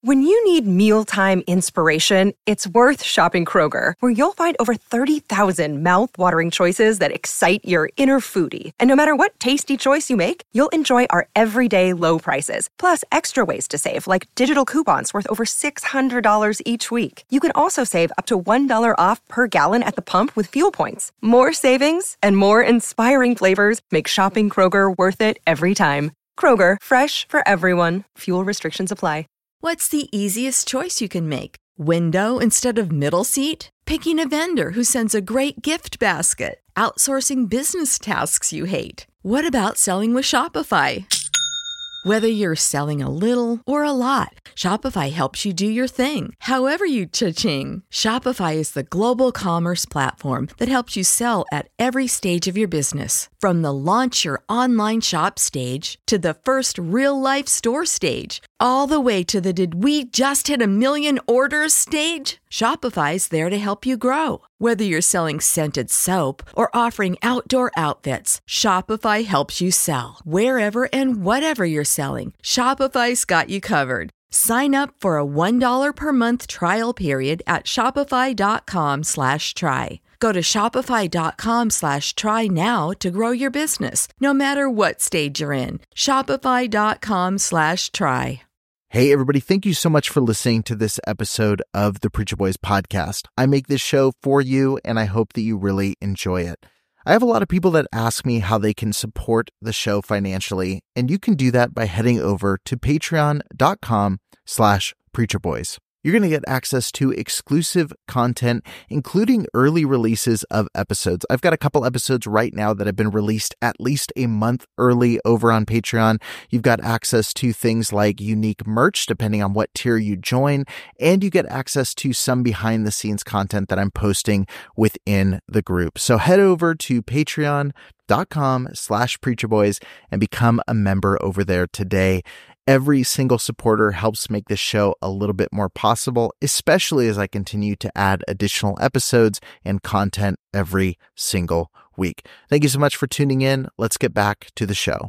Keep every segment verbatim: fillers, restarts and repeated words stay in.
When you need mealtime inspiration, it's worth shopping Kroger, where you'll find over thirty thousand mouth-watering choices that excite your inner foodie. And no matter what tasty choice you make, you'll enjoy our everyday low prices, plus extra ways to save, like digital coupons worth over six hundred dollars each week. You can also save up to one dollar off per gallon at the pump with fuel points. More savings and more inspiring flavors make shopping Kroger worth it every time. Kroger, fresh for everyone. Fuel restrictions apply. What's the easiest choice you can make? Window instead of middle seat? Picking a vendor who sends a great gift basket? Outsourcing business tasks you hate? What about selling with Shopify? Whether you're selling a little or a lot, Shopify helps you do your thing, however you cha-ching. Shopify is the global commerce platform that helps you sell at every stage of your business. From the launch your online shop stage to the first real-life store stage, all the way to the did we just hit a million orders stage. Shopify's there to help you grow. Whether you're selling scented soap or offering outdoor outfits, Shopify helps you sell. Wherever and whatever you're selling, Shopify's got you covered. Sign up for a one dollar per month trial period at shopify.com slash try. Go to shopify.com slash try now to grow your business, no matter what stage you're in. Shopify.com slash try. Hey, everybody, thank you so much for listening to this episode of the Preacher Boys podcast. I make this show for you, and I hope that you really enjoy it. I have a lot of people that ask me how they can support the show financially, and you can do that by heading over to patreon.com slash preacherboys. You're going to get access to exclusive content, including early releases of episodes. I've got a couple episodes right now that have been released at least a month early over on Patreon. You've got access to things like unique merch, depending on what tier you join, and you get access to some behind-the-scenes content that I'm posting within the group. So head over to patreon.com slash preacherboys and become a member over there today. Every single supporter helps make this show a little bit more possible, especially as I continue to add additional episodes and content every single week. Thank you so much for tuning in. Let's get back to the show.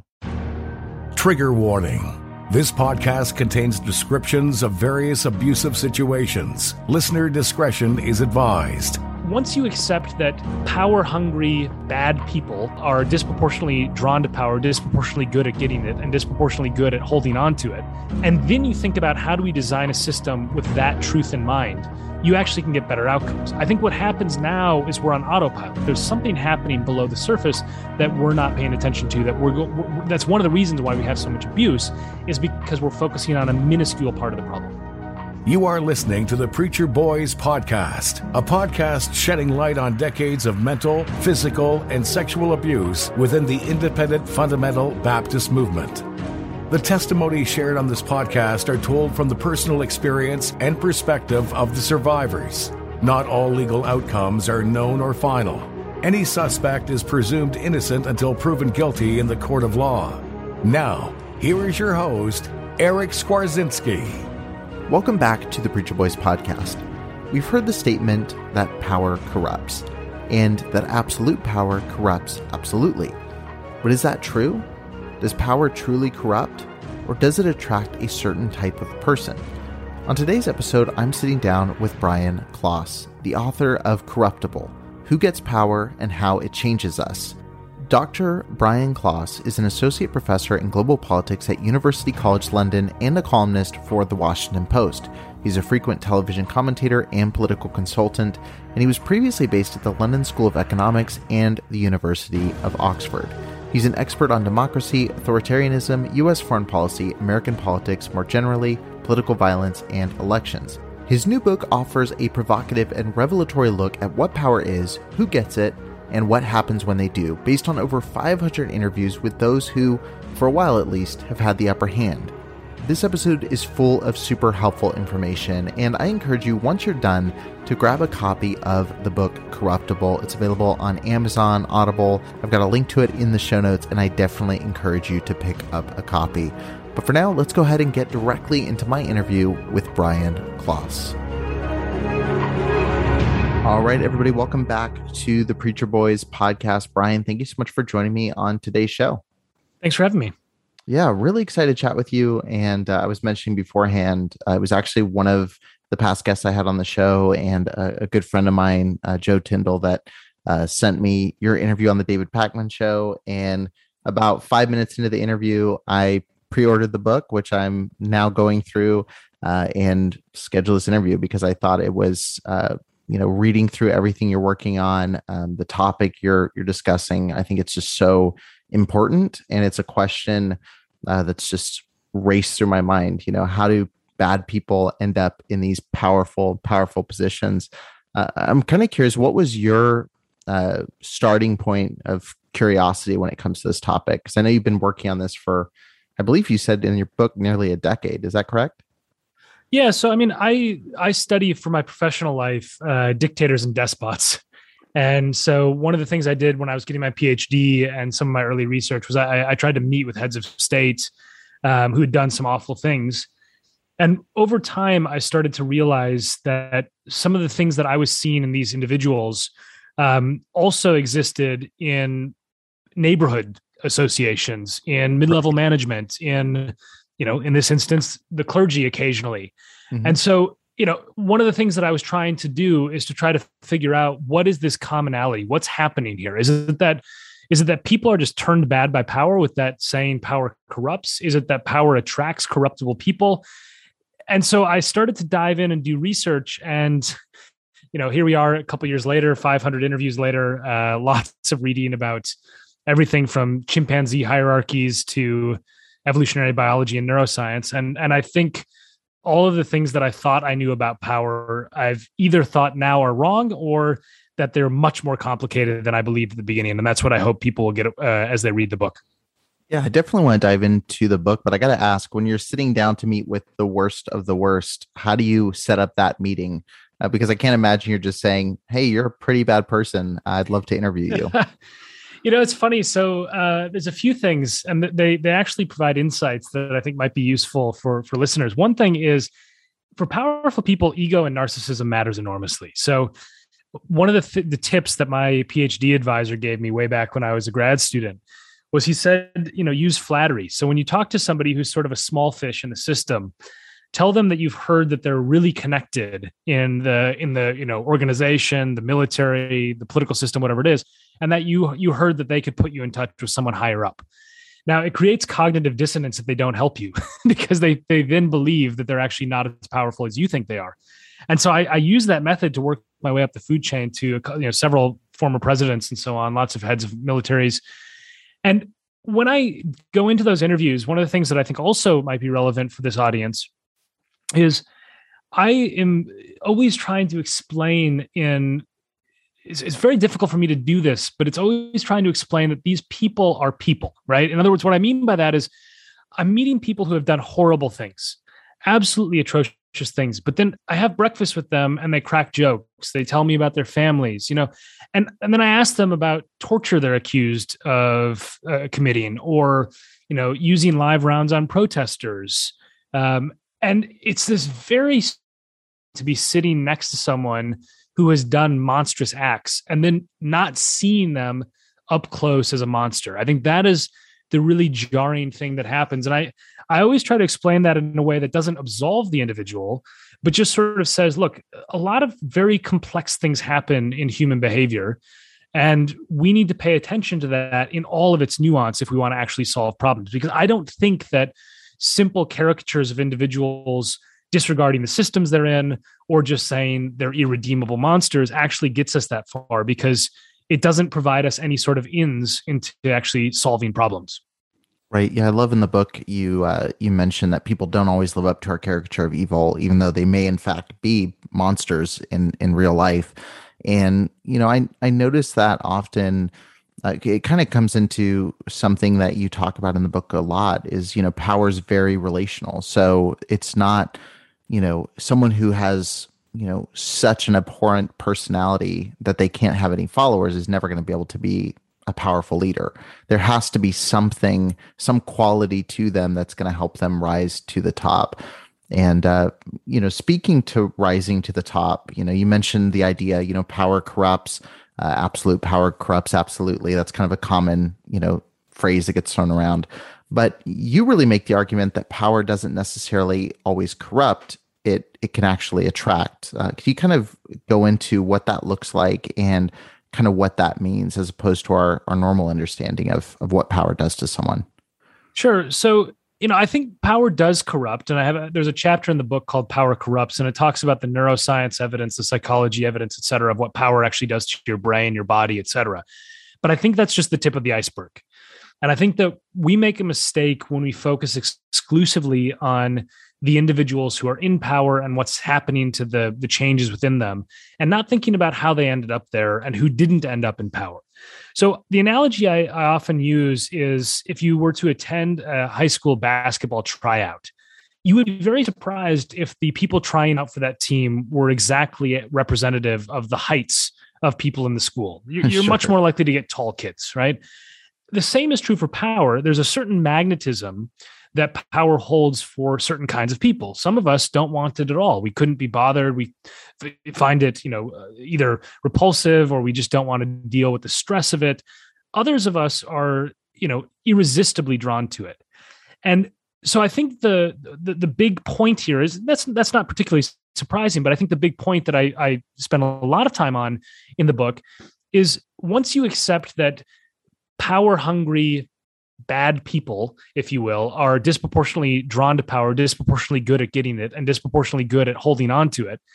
Trigger warning. This podcast contains descriptions of various abusive situations. Listener discretion is advised. Once you accept that power-hungry, bad people are disproportionately drawn to power, disproportionately good at getting it, and disproportionately good at holding on to it, and then you think about how do we design a system with that truth in mind, you actually can get better outcomes. I think what happens now is we're on autopilot. There's something happening below the surface that we're not paying attention to. That we're, we're that's one of the reasons why we have so much abuse, is because we're focusing on a minuscule part of the problem. You are listening to the Preacher Boys podcast, a podcast shedding light on decades of mental, physical, and sexual abuse within the independent fundamental Baptist movement. The testimonies shared on this podcast are told from the personal experience and perspective of the survivors. Not all legal outcomes are known or final. Any suspect is presumed innocent until proven guilty in the court of law. Now, here is your host, Eric Skwarczynski. Welcome back to the Preacher Boys podcast. We've heard the statement that power corrupts, and that absolute power corrupts absolutely. But is that true? Does power truly corrupt, or does it attract a certain type of person? On today's episode, I'm sitting down with Brian Klaas, the author of Corruptible: Who Gets Power and How It Changes Us. Doctor Brian Klaas is an associate professor in global politics at University College London and a columnist for The Washington Post. He's a frequent television commentator and political consultant, and he was previously based at the London School of Economics and the University of Oxford. He's an expert on democracy, authoritarianism, U S foreign policy, American politics more generally, political violence, and elections. His new book offers a provocative and revelatory look at what power is, who gets it, and what happens when they do, based on over five hundred interviews with those who, for a while at least, have had the upper hand. This episode is full of super helpful information, and I encourage you, once you're done, to grab a copy of the book Corruptible. It's available on Amazon, Audible. I've got a link to it in the show notes, and I definitely encourage you to pick up a copy. But for now, let's go ahead and get directly into my interview with Brian Klaas. All right, everybody, welcome back to the Preacher Boys podcast. Brian, thank you so much for joining me on today's show. Thanks for having me. Yeah, really excited to chat with you. And uh, I was mentioning beforehand, uh, it was actually one of the past guests I had on the show and a, a good friend of mine, uh, Joe Tyndall, that uh, sent me your interview on the David Pakman show. And about five minutes into the interview, I pre-ordered the book, which I'm now going through uh, and schedule this interview because I thought it was, uh, you know, reading through everything you're working on, um, the topic you're you're discussing. I think it's just so important, and it's a question uh, that's just raced through my mind. You know, how do bad people end up in these powerful, powerful positions? Uh, I'm kind of curious, what was your uh, starting point of curiosity when it comes to this topic? Because I know you've been working on this for, I believe you said in your book, nearly a decade. Is that correct? Yeah. So, I mean, I, I study for my professional life, uh, dictators and despots. And so one of the things I did when I was getting my PhD and some of my early research was I, I tried to meet with heads of state um, who had done some awful things. And over time, I started to realize that some of the things that I was seeing in these individuals um, also existed in neighborhood associations, in mid-level management, in, you know, in this instance, the clergy occasionally. Mm-hmm. And so, you know, one of the things that I was trying to do is to try to figure out what is this commonality? What's happening here? Is it that, is it that people are just turned bad by power with that saying power corrupts? Is it that power attracts corruptible people? And so I started to dive in and do research, and, you know, here we are a couple years later, five hundred interviews later, uh, lots of reading about everything from chimpanzee hierarchies to evolutionary biology and neuroscience. And, and I think all of the things that I thought I knew about power, I've either thought now are wrong or that they're much more complicated than I believed at the beginning. And that's what I hope people will get uh, as they read the book. Yeah, I definitely want to dive into the book, but I got to ask, when you're sitting down to meet with the worst of the worst, how do you set up that meeting? Uh, because I can't imagine you're just saying, hey, you're a pretty bad person. I'd love to interview you. You know, it's funny. So uh, there's a few things, and they they actually provide insights that I think might be useful for, for listeners. One thing is, for powerful people, ego and narcissism matters enormously. So one of the th- the tips that my PhD advisor gave me way back when I was a grad student was he said, you know, use flattery. So when you talk to somebody who's sort of a small fish in the system, tell them that you've heard that they're really connected in the in the you know organization, the military, the political system, whatever it is, and that you you heard that they could put you in touch with someone higher up. Now, it creates cognitive dissonance if they don't help you because they they then believe that they're actually not as powerful as you think they are. And so I, I use that method to work my way up the food chain to you know several former presidents and so on, lots of heads of militaries. And when I go into those interviews, one of the things that I think also might be relevant for this audience is I am always trying to explain in, it's, it's very difficult for me to do this, but it's always trying to explain that these people are people, right? In other words, what I mean by that is I'm meeting people who have done horrible things, absolutely atrocious things, but then I have breakfast with them and they crack jokes. They tell me about their families, you know, and, and then I ask them about torture they're accused of uh, committing or, you know, using live rounds on protesters. Um, And it's this very to be sitting next to someone who has done monstrous acts and then not seeing them up close as a monster. I think that is the really jarring thing that happens. And I, I always try to explain that in a way that doesn't absolve the individual, but just sort of says, look, a lot of very complex things happen in human behavior, and we need to pay attention to that in all of its nuance if we want to actually solve problems. Because I don't think that simple caricatures of individuals disregarding the systems they're in or just saying they're irredeemable monsters actually gets us that far, because it doesn't provide us any sort of ins into actually solving problems. Right. Yeah. I love in the book, you, uh, you mentioned that people don't always live up to our caricature of evil, even though they may in fact be monsters in, in real life. And, you know, I, I noticed that often uh, it kind of comes into something that you talk about in the book a lot is, you know, power is very relational. So it's not, you know, someone who has, you know, such an abhorrent personality that they can't have any followers is never going to be able to be a powerful leader. There has to be something, some quality to them that's going to help them rise to the top. And, uh, you know, speaking to rising to the top, you know, you mentioned the idea, you know, power corrupts, uh, absolute power corrupts absolutely. That's kind of a common, you know, phrase that gets thrown around. But you really make the argument that power doesn't necessarily always corrupt. It it can actually attract. Uh, can you kind of go into what that looks like and kind of what that means as opposed to our, our normal understanding of, of what power does to someone? Sure. So, you know, I think power does corrupt. And I have a, there's a chapter in the book called Power Corrupts, and it talks about the neuroscience evidence, the psychology evidence, et cetera, of what power actually does to your brain, your body, et cetera. But I think that's just the tip of the iceberg. And I think that we make a mistake when we focus ex- exclusively on the individuals who are in power and what's happening to the, the changes within them, and not thinking about how they ended up there and who didn't end up in power. So the analogy I, I often use is if you were to attend a high school basketball tryout, you would be very surprised if the people trying out for that team were exactly representative of the heights of people in the school. You're, you're Sure. much more likely to get tall kids, right? The same is true for power. There's a certain magnetism that power holds for certain kinds of people. Some of us don't want it at all. We couldn't be bothered. We f- find it, you know, uh, either repulsive, or we just don't want to deal with the stress of it. Others of us are, you know, irresistibly drawn to it. And so I think the the, the big point here is that's that's not particularly surprising, but I think the big point that I, I spend a lot of time on in the book is once you accept that power hungry, bad people, if you will, are disproportionately drawn to power, disproportionately good at getting it, and disproportionately good at holding on to it.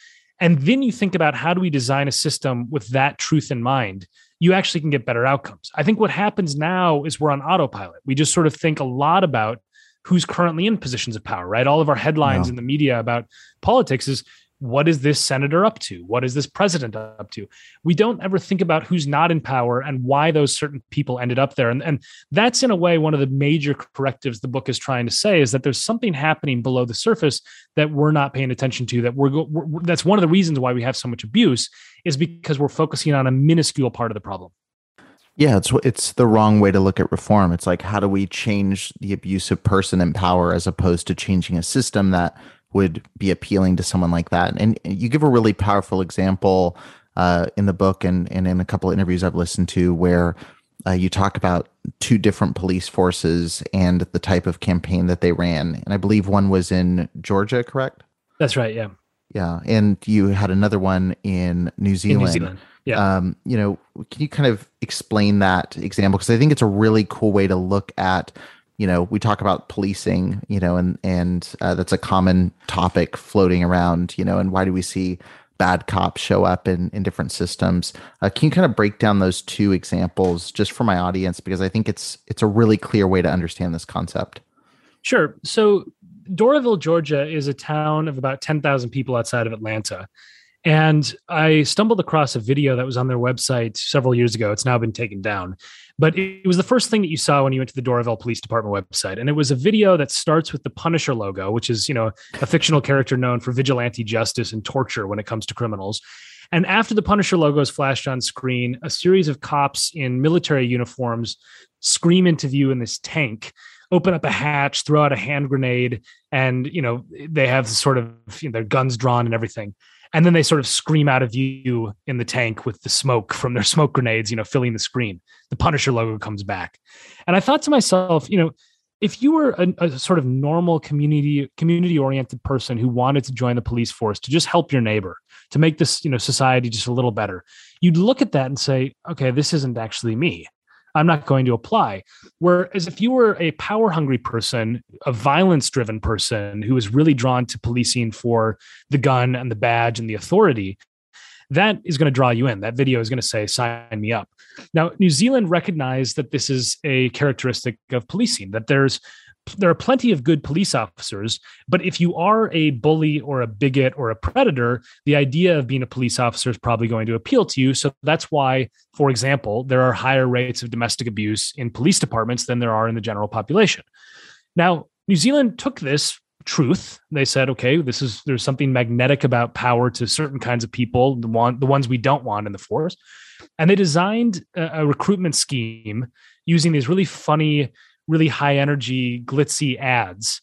And then you think about how do we design a system with that truth in mind, you actually can get better outcomes. I think what happens now is we're on autopilot. We just sort of think a lot about who's currently in positions of power, right? All of our headlines Yeah. in the media about politics is, what is this senator up to? What is this president up to? We don't ever think about who's not in power and why those certain people ended up there. And, and that's in a way, one of the major correctives the book is trying to say is that there's something happening below the surface that we're not paying attention to, that we're, we're that's one of the reasons why we have so much abuse, is because we're focusing on a minuscule part of the problem. Yeah, it's it's the wrong way to look at reform. It's like, how do we change the abusive person in power as opposed to changing a system that would be appealing to someone like that? And you give a really powerful example uh, in the book and, and in a couple of interviews I've listened to where uh, you talk about two different police forces and the type of campaign that they ran. And I believe one was in Georgia, correct? That's right. Yeah. Yeah. And you had another one in New Zealand. In New Zealand. Yeah. Um, you know, can you kind of explain that example? Because I think it's a really cool way to look at, you know, we talk about policing, you know, and and uh, that's a common topic floating around, you know, and why do we see bad cops show up in, in different systems? Uh, can you kind of break down those two examples just for my audience? Because I think it's it's a really clear way to understand this concept. Sure. So Doraville, Georgia is a town of about ten thousand people outside of Atlanta. And I stumbled across a video that was on their website several years ago. It's now been taken down. But it was the first thing that you saw when you went to the Doraville Police Department website. And it was a video that starts with the Punisher logo, which is, you know, a fictional character known for vigilante justice and torture when it comes to criminals. And after the Punisher logo is flashed on screen, a series of cops in military uniforms scream into view in this tank, open up a hatch, throw out a hand grenade, and, you know, they have sort of, you know, their guns drawn and everything. And then they sort of scream out of view in the tank with the smoke from their smoke grenades, you know, filling the screen. The Punisher logo comes back. And I thought to myself, you know, if you were a, a sort of normal community, community-oriented person who wanted to join the police force to just help your neighbor, to make this, you know, society just a little better, you'd look at that and say, okay, this isn't actually me. I'm not going to apply. Whereas if you were a power-hungry person, a violence-driven person who is really drawn to policing for the gun and the badge and the authority, that is going to draw you in. That video is going to say, sign me up. Now, New Zealand recognized that this is a characteristic of policing, that there's there are plenty of good police officers, but if you are a bully or a bigot or a predator, the idea of being a police officer is probably going to appeal to you. So that's why, for example, there are higher rates of domestic abuse in police departments than there are in the general population. Now, New Zealand took this truth. They said, okay, this is there's something magnetic about power to certain kinds of people, the one the ones we don't want in the force. And they designed a, a recruitment scheme using these really funny, really high energy, glitzy ads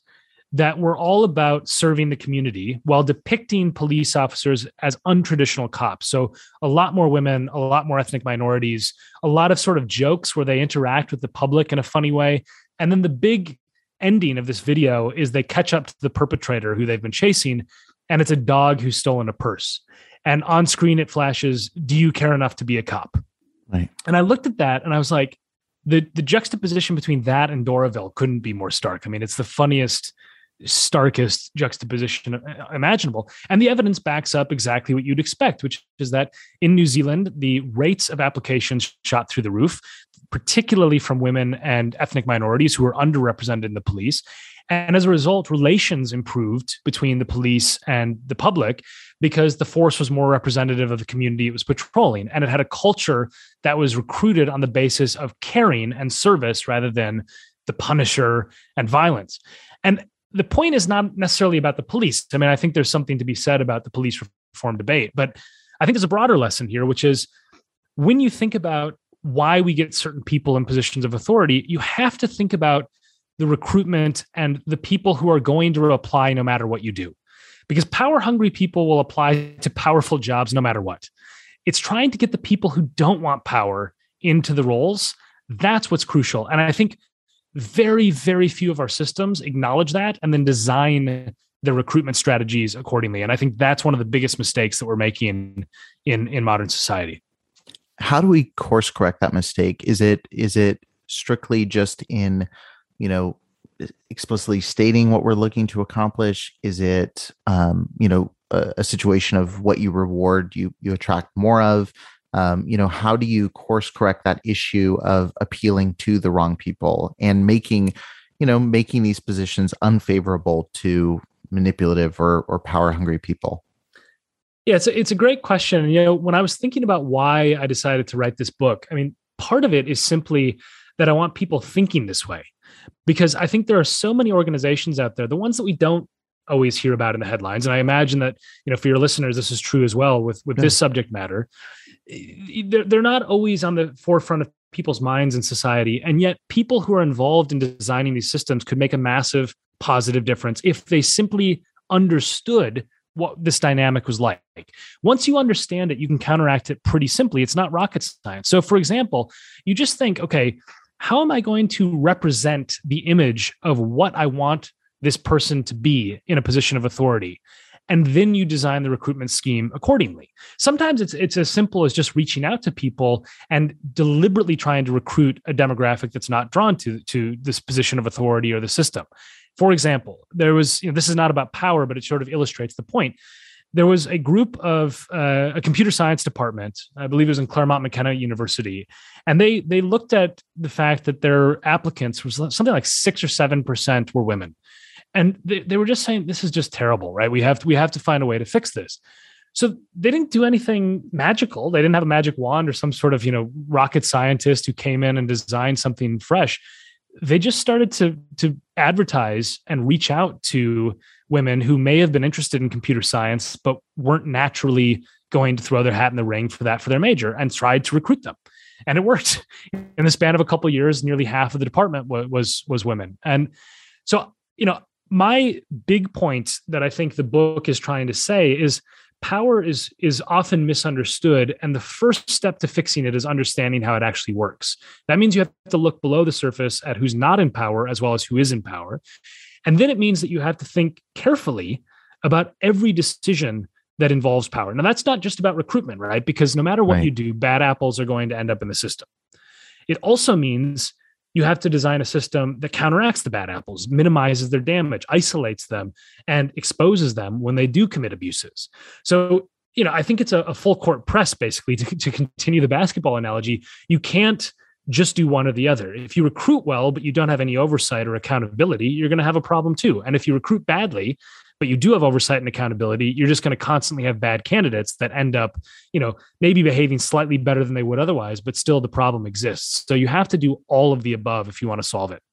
that were all about serving the community while depicting police officers as untraditional cops. So a lot more women, a lot more ethnic minorities, a lot of sort of jokes where they interact with the public in a funny way. And then the big ending of this video is they catch up to the perpetrator who they've been chasing, and it's a dog who's stolen a purse. And on screen it flashes, "Do you care enough to be a cop?" Right. And I looked at that and I was like, the, the juxtaposition between that and Doraville couldn't be more stark. I mean, it's the funniest, starkest juxtaposition imaginable. And the evidence backs up exactly what you'd expect, which is that in New Zealand, the rates of applications shot through the roof, particularly from women and ethnic minorities who are underrepresented in the police. And as a result, relations improved between the police and the public because the force was more representative of the community it was patrolling. And it had a culture that was recruited on the basis of caring and service rather than the punisher and violence. And the point is not necessarily about the police. I mean, I think there's something to be said about the police reform debate, but I think there's a broader lesson here, which is when you think about why we get certain people in positions of authority, you have to think about the recruitment and the people who are going to apply no matter what you do. Because power-hungry people will apply to powerful jobs no matter what. It's trying to get the people who don't want power into the roles. That's what's crucial. And I think very, very few of our systems acknowledge that and then design their recruitment strategies accordingly. And I think that's one of the biggest mistakes that we're making in, in modern society. How do we course correct that mistake? Is it is it strictly just in, you know, explicitly stating what we're looking to accomplish? Is it, um, you know, a, a situation of what you reward, you you attract more of? Um, you know, how do you course correct that issue of appealing to the wrong people and making, you know, making these positions unfavorable to manipulative or or power hungry people? Yeah, it's a, it's a great question. You know, when I was thinking about why I decided to write this book, I mean, part of it is simply that I want people thinking this way, because I think there are so many organizations out there, the ones that we don't always hear about in the headlines. And I imagine that, you know, for your listeners, this is true as well with, with yeah. this subject matter. They're, they're not always on the forefront of people's minds in society. And yet people who are involved in designing these systems could make a massive positive difference if they simply understood what this dynamic was like. Once you understand it, you can counteract it pretty simply. It's not rocket science. So for example, you just think, okay, how am I going to represent the image of what I want this person to be in a position of authority? And then you design the recruitment scheme accordingly. Sometimes it's it's as simple as just reaching out to people and deliberately trying to recruit a demographic that's not drawn to, to this position of authority or the system. For example, there was, you know, this is not about power, but it sort of illustrates the point. There was a group of uh, a computer science department, I believe it was in Claremont McKenna University, and they they looked at the fact that their applicants was something like six or seven percent were women, and they, they were just saying this is just terrible, right? We have to we have to find a way to fix this. So they didn't do anything magical. They didn't have a magic wand or some sort of, you know, rocket scientist who came in and designed something fresh. They just started to to advertise and reach out to women who may have been interested in computer science, but weren't naturally going to throw their hat in the ring for that for their major, and tried to recruit them. And it worked. In the span of a couple of years, nearly half of the department was, was, was women. And so, you know, my big point that I think the book is trying to say is power is, is often misunderstood. And the first step to fixing it is understanding how it actually works. That means you have to look below the surface at who's not in power as well as who is in power. And then it means that you have to think carefully about every decision that involves power. Now, that's not just about recruitment, right? Because no matter what right. you do, bad apples are going to end up in the system. It also means you have to design a system that counteracts the bad apples, minimizes their damage, isolates them, and exposes them when they do commit abuses. So, you know, I think it's a, a full court press, basically, to, to continue the basketball analogy. You can't just do one or the other. If you recruit well, but you don't have any oversight or accountability, you're going to have a problem too. And if you recruit badly, but you do have oversight and accountability, you're just going to constantly have bad candidates that end up, you know, maybe behaving slightly better than they would otherwise, but still the problem exists. So you have to do all of the above if you want to solve it.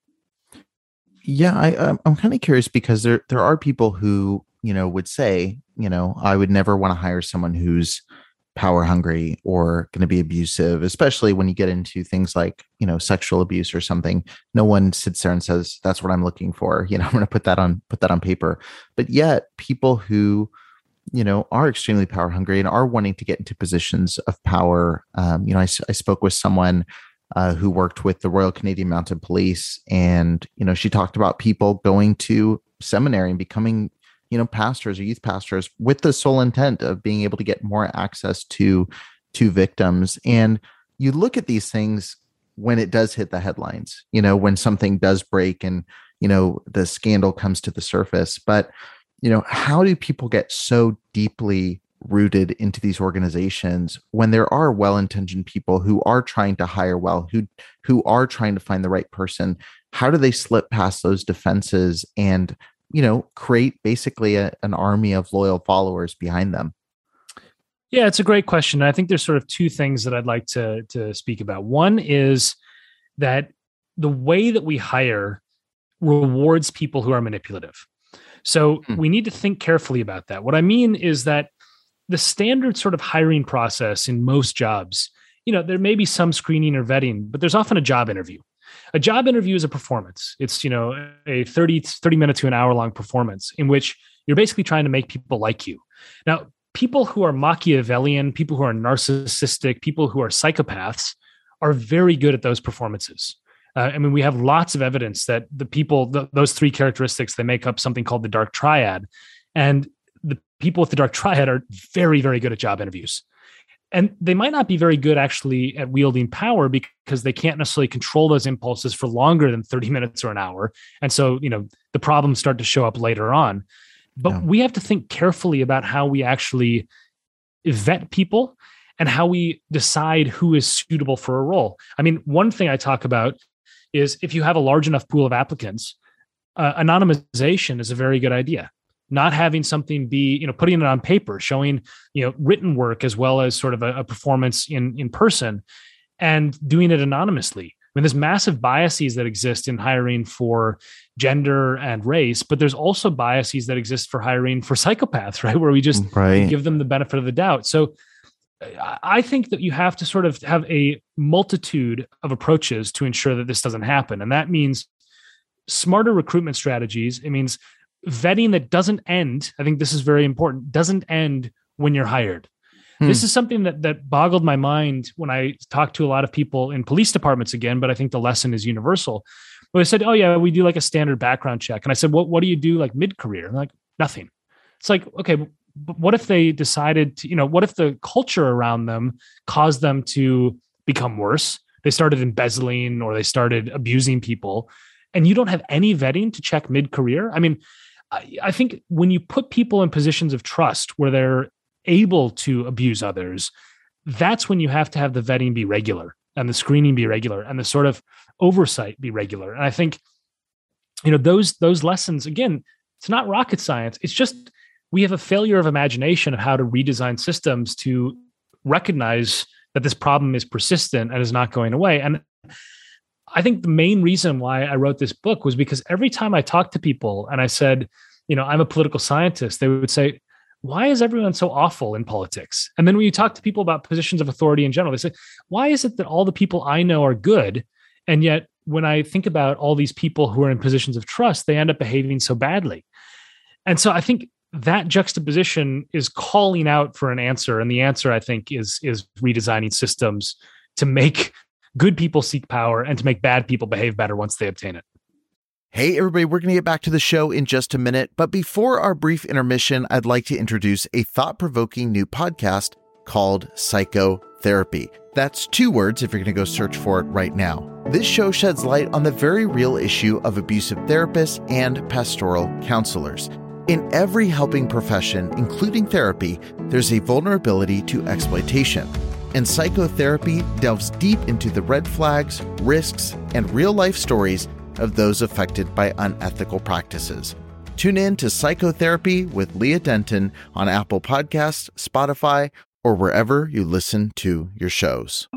Yeah, I, I'm kind of curious because there there are people who, you know, would say, you know, I would never want to hire someone who's power hungry or going to be abusive, especially when you get into things like, you know, sexual abuse or something. No one sits there and says, that's what I'm looking for. You know, I'm going to put that on, put that on paper. But yet people who, you know, are extremely power hungry and are wanting to get into positions of power. Um, you know, I, I spoke with someone uh, who worked with the Royal Canadian Mounted Police, and, you know, she talked about people going to seminary and becoming, you know, pastors or youth pastors with the sole intent of being able to get more access to, to victims. And you look at these things when it does hit the headlines, you know, when something does break and, you know, the scandal comes to the surface. But, you know, how do people get so deeply rooted into these organizations when there are well-intentioned people who are trying to hire well, who, who are trying to find the right person? How do they slip past those defenses and, you know, create basically a, an army of loyal followers behind them? Yeah, it's a great question. I think there's sort of two things that I'd like to, to speak about. One is that the way that we hire rewards people who are manipulative. So hmm. we need to think carefully about that. What I mean is that the standard sort of hiring process in most jobs, you know, there may be some screening or vetting, but there's often a job interview. A job interview is a performance. It's, you know, a thirty, thirty minute to an hour long performance in which you're basically trying to make people like you. Now, people who are Machiavellian, people who are narcissistic, people who are psychopaths are very good at those performances. Uh, I mean, we have lots of evidence that the people, the, those three characteristics, they make up something called the dark triad. And the people with the dark triad are very, very good at job interviews. And they might not be very good actually at wielding power because they can't necessarily control those impulses for longer than thirty minutes or an hour. And so, you know, the problems start to show up later on. But yeah. we have to think carefully about how we actually vet people and how we decide who is suitable for a role. I mean, one thing I talk about is if you have a large enough pool of applicants, uh, anonymization is a very good idea. Not having something be, you know, putting it on paper, showing, you know, written work as well as sort of a, a performance in, in person, and doing it anonymously. I mean, there's massive biases that exist in hiring for gender and race, but there's also biases that exist for hiring for psychopaths, right? Where we just right. give them the benefit of the doubt. So I think that you have to sort of have a multitude of approaches to ensure that this doesn't happen. And that means smarter recruitment strategies. It means vetting that doesn't end. I think this is very important. Doesn't end when you're hired. Hmm. This is something that that boggled my mind when I talked to a lot of people in police departments again, but I think the lesson is universal. But they said, oh yeah, we do like a standard background check. And I said, what, what do you do like mid-career? Like nothing. It's like, okay, but what if they decided to, you know, what if the culture around them caused them to become worse? They started embezzling or they started abusing people, and you don't have any vetting to check mid-career. I mean, I, I think when you put people in positions of trust where they're able to abuse others, that's when you have to have the vetting be regular and the screening be regular and the sort of oversight be regular. And I think, you know, those, those lessons, again, it's not rocket science. It's just, we have a failure of imagination of how to redesign systems to recognize that this problem is persistent and is not going away. And I think the main reason why I wrote this book was because every time I talked to people and I said, you know, I'm a political scientist, they would say, why is everyone so awful in politics? And then when you talk to people about positions of authority in general, they say, why is it that all the people I know are good? And yet when I think about all these people who are in positions of trust, they end up behaving so badly. And so I think that juxtaposition is calling out for an answer. And the answer, I think, is, is redesigning systems to make good people seek power and to make bad people behave better once they obtain it. Hey, everybody, we're going to get back to the show in just a minute. But before our brief intermission, I'd like to introduce a thought-provoking new podcast called Psychotherapy. That's two words if you're going to go search for it right now. This show sheds light on the very real issue of abusive therapists and pastoral counselors. In every helping profession, including therapy, there's a vulnerability to exploitation. And psychotherapy delves deep into the red flags, risks, and real-life stories of those affected by unethical practices. Tune in to Psychotherapy with Leah Denton on Apple Podcasts, Spotify, or wherever you listen to your shows.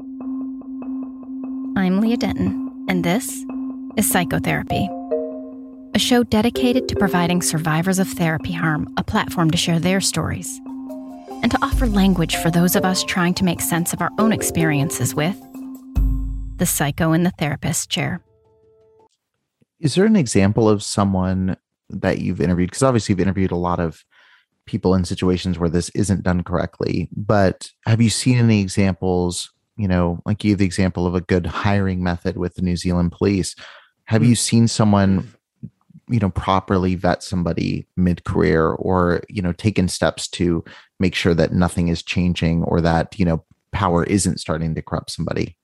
I'm Leah Denton, and this is Psychotherapy, a show dedicated to providing survivors of therapy harm a platform to share their stories. and to offer language for those of us trying to make sense of our own experiences with the psycho in the therapist chair. Is there an example of someone that you've interviewed? Because obviously you've interviewed a lot of people in situations where this isn't done correctly, but have you seen any examples, you know, like you have the example of a good hiring method with the New Zealand police. Have you seen someone, you know, properly vet somebody mid-career, or, you know, taken steps to make sure that nothing is changing, or that, you know, power isn't starting to corrupt somebody?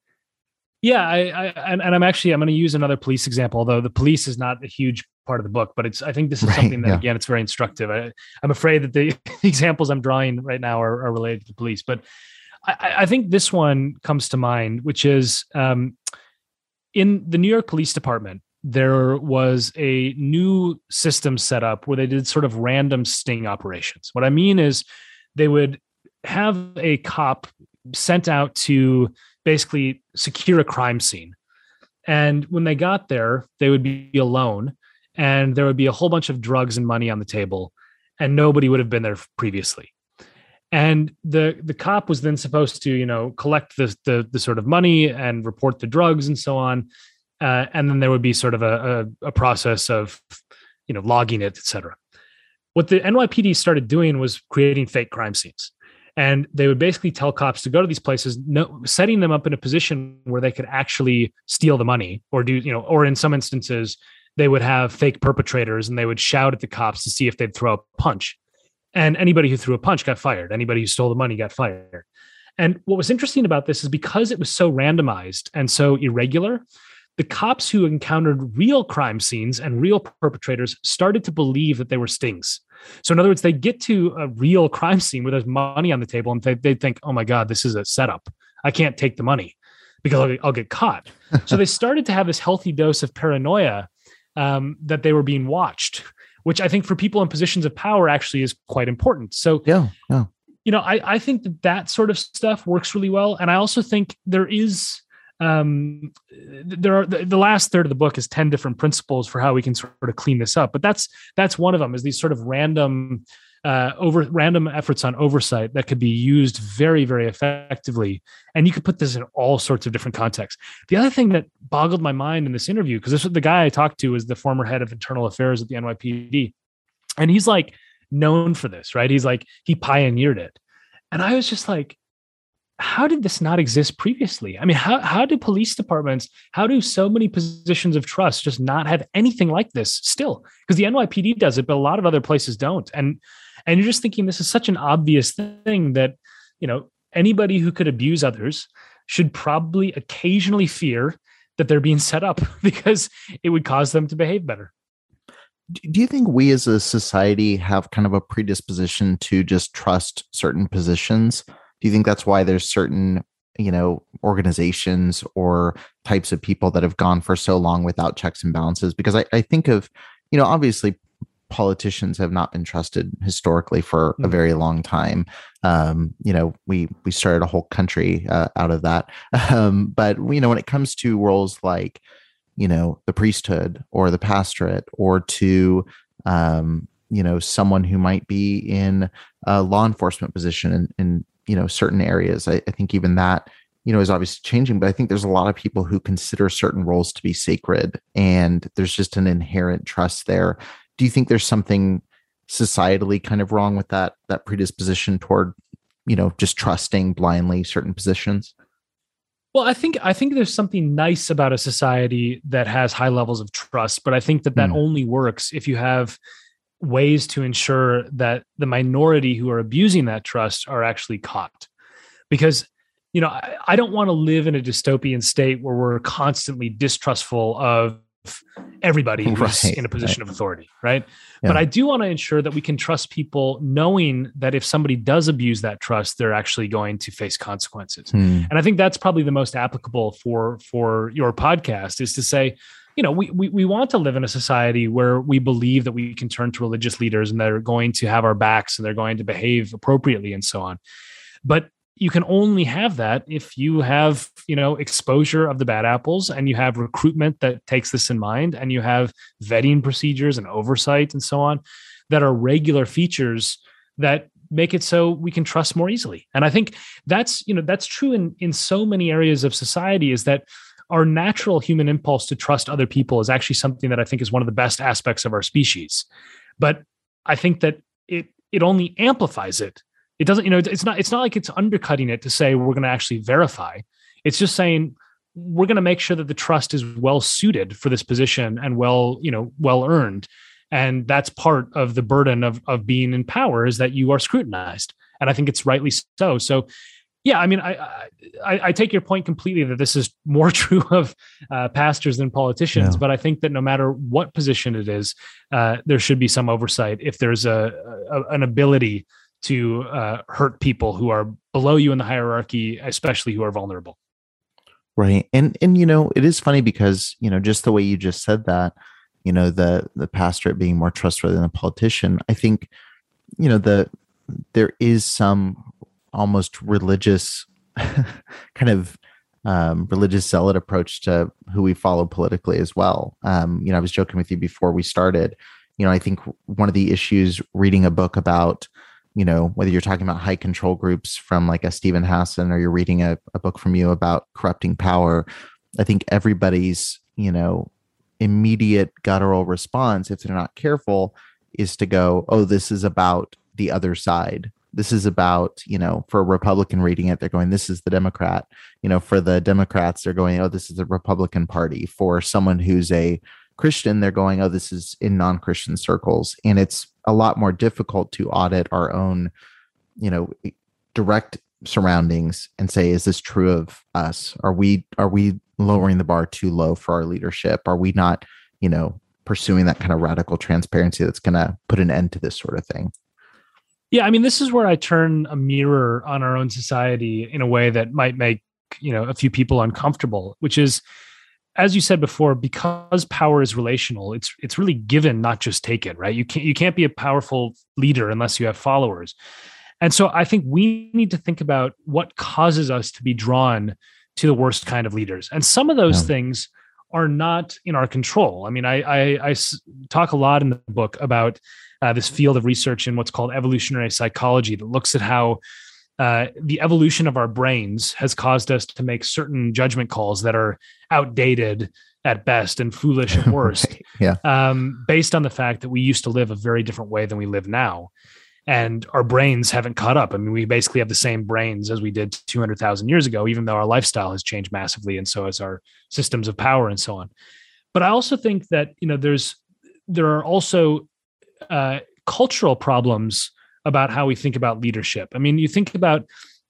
Yeah, I, I and, and I'm actually I'm going to use another police example, although the police is not a huge part of the book, but it's I think this is right, something that yeah. again it's very instructive. I, I'm afraid that the, the examples I'm drawing right now are, are related to the police, but I, I think this one comes to mind, which is um, in the New York Police Department. There was a new system set up where they did sort of random sting operations. What I mean is they would have a cop sent out to basically secure a crime scene. And when they got there, they would be alone, and there would be a whole bunch of drugs and money on the table, and nobody would have been there previously. And the the cop was then supposed to, you know, collect the the, the sort of money and report the drugs and so on. Uh, and then there would be sort of a, a, a process of, you know, logging it, et cetera. What the N Y P D started doing was creating fake crime scenes. And they would basically tell cops to go to these places, no, setting them up in a position where they could actually steal the money, or do, you know, or in some instances, they would have fake perpetrators and they would shout at the cops to see if they'd throw a punch. And anybody who threw a punch got fired. Anybody who stole the money got fired. And what was interesting about this is because it was so randomized and so irregular, the cops who encountered real crime scenes and real perpetrators started to believe that they were stings. So in other words, they get to a real crime scene where there's money on the table and they, they think, oh my God, this is a setup. I can't take the money because I'll, I'll get caught. So they started to have this healthy dose of paranoia um, that they were being watched, which I think for people in positions of power actually is quite important. So, yeah, yeah. you know, I, I think that that sort of stuff works really well. And I also think there is... Um, there are the, the last third of the book is ten different principles for how we can sort of clean this up. But that's, that's one of them, is these sort of random, uh, over random efforts on oversight that could be used very, very effectively. And you could put this in all sorts of different contexts. The other thing that boggled my mind in this interview, because this was the guy I talked to, is the former head of internal affairs at the N Y P D. And he's like known for this, right? He's like, he pioneered it. And I was just like, how did this not exist previously? I mean, how, how do police departments, how do so many positions of trust just not have anything like this still? Because the N Y P D does it, but a lot of other places don't. And, and you're just thinking this is such an obvious thing that, you know, anybody who could abuse others should probably occasionally fear that they're being set up because it would cause them to behave better. Do you think we as a society have kind of a predisposition to just trust certain positions? Do you think that's why there's certain, you know, organizations or types of people that have gone for so long without checks and balances? Because I, I think of, you know, obviously politicians have not been trusted historically for a very long time. Um, you know, we we started a whole country uh, out of that. Um, but, you know, when it comes to roles like, you know, the priesthood or the pastorate, or to, um, you know, someone who might be in a law enforcement position in, in you know, certain areas. I, I think even that, you know, is obviously changing, but I think there's a lot of people who consider certain roles to be sacred, and there's just an inherent trust there. Do you think there's something societally kind of wrong with that, that predisposition toward, you know, just trusting blindly certain positions? Well, I think, I think there's something nice about a society that has high levels of trust, but I think that that mm. only works if you have ways to ensure that the minority who are abusing that trust are actually caught. Because, you know, I, I don't want to live in a dystopian state where we're constantly distrustful of everybody who's right, in a position right. of authority, right? Yeah. But I do want to ensure that we can trust people, knowing that if somebody does abuse that trust, they're actually going to face consequences. Hmm. And I think that's probably the most applicable for, for your podcast, is to say, you know, we, we we want to live in a society where we believe that we can turn to religious leaders and they're going to have our backs and they're going to behave appropriately and so on. But you can only have that if you have, you know, exposure of the bad apples, and you have recruitment that takes this in mind, and you have vetting procedures and oversight and so on that are regular features that make it so we can trust more easily. And I think that's, you know, that's true in, in so many areas of society, is that our natural human impulse to trust other people is actually something that I think is one of the best aspects of our species. But I think that it it only amplifies it. It doesn't, you know, it's not it's not like it's undercutting it to say we're going to actually verify. It's just saying we're going to make sure that the trust is well suited for this position and well, you know, well earned. And that's part of the burden of of being in power, is that you are scrutinized. And I think it's rightly so. So yeah, I mean, I, I I take your point completely that this is more true of uh, pastors than politicians, yeah. But I think that no matter what position it is, uh, there should be some oversight if there's a, a an ability to uh, hurt people who are below you in the hierarchy, especially who are vulnerable. Right, and and you know, it is funny because, you know, just the way you just said that, you know, the the pastorate being more trustworthy than a politician, I think, you know, the there is some almost religious kind of um, religious zealot approach to who we follow politically as well. Um, you know, I was joking with you before we started, you know, I think one of the issues reading a book about, you know, whether you're talking about high control groups from like a Stephen Hassan, or you're reading a, a book from you about corrupting power, I think everybody's, you know, immediate guttural response, if they're not careful, is to go, oh, this is about the other side. This is about, you know, for a Republican reading it, they're going, this is the Democrat. You know, for the Democrats, they're going, oh, this is the Republican Party. For someone who's a Christian, they're going, oh, this is in non-Christian circles. And it's a lot more difficult to audit our own, you know, direct surroundings and say, is this true of us? Are we, are we lowering the bar too low for our leadership? Are we not, you know, pursuing that kind of radical transparency that's going to put an end to this sort of thing? Yeah, I mean, this is where I turn a mirror on our own society in a way that might make, you know, a few people uncomfortable, which is, as you said before, because power is relational, it's it's really given, not just taken, right? You can't you can't be a powerful leader unless you have followers. And so I think we need to think about what causes us to be drawn to the worst kind of leaders. And some of those yeah. things are not in our control. I mean, I, I, I talk a lot in the book about uh, this field of research in what's called evolutionary psychology that looks at how uh, the evolution of our brains has caused us to make certain judgment calls that are outdated at best and foolish at worst, right. yeah. um, based on the fact that we used to live a very different way than we live now. And our brains haven't caught up. I mean, we basically have the same brains as we did two hundred thousand years ago, even though our lifestyle has changed massively, and so has our systems of power and so on. But I also think that, you know, there's there are also uh, cultural problems about how we think about leadership. I mean, you think about,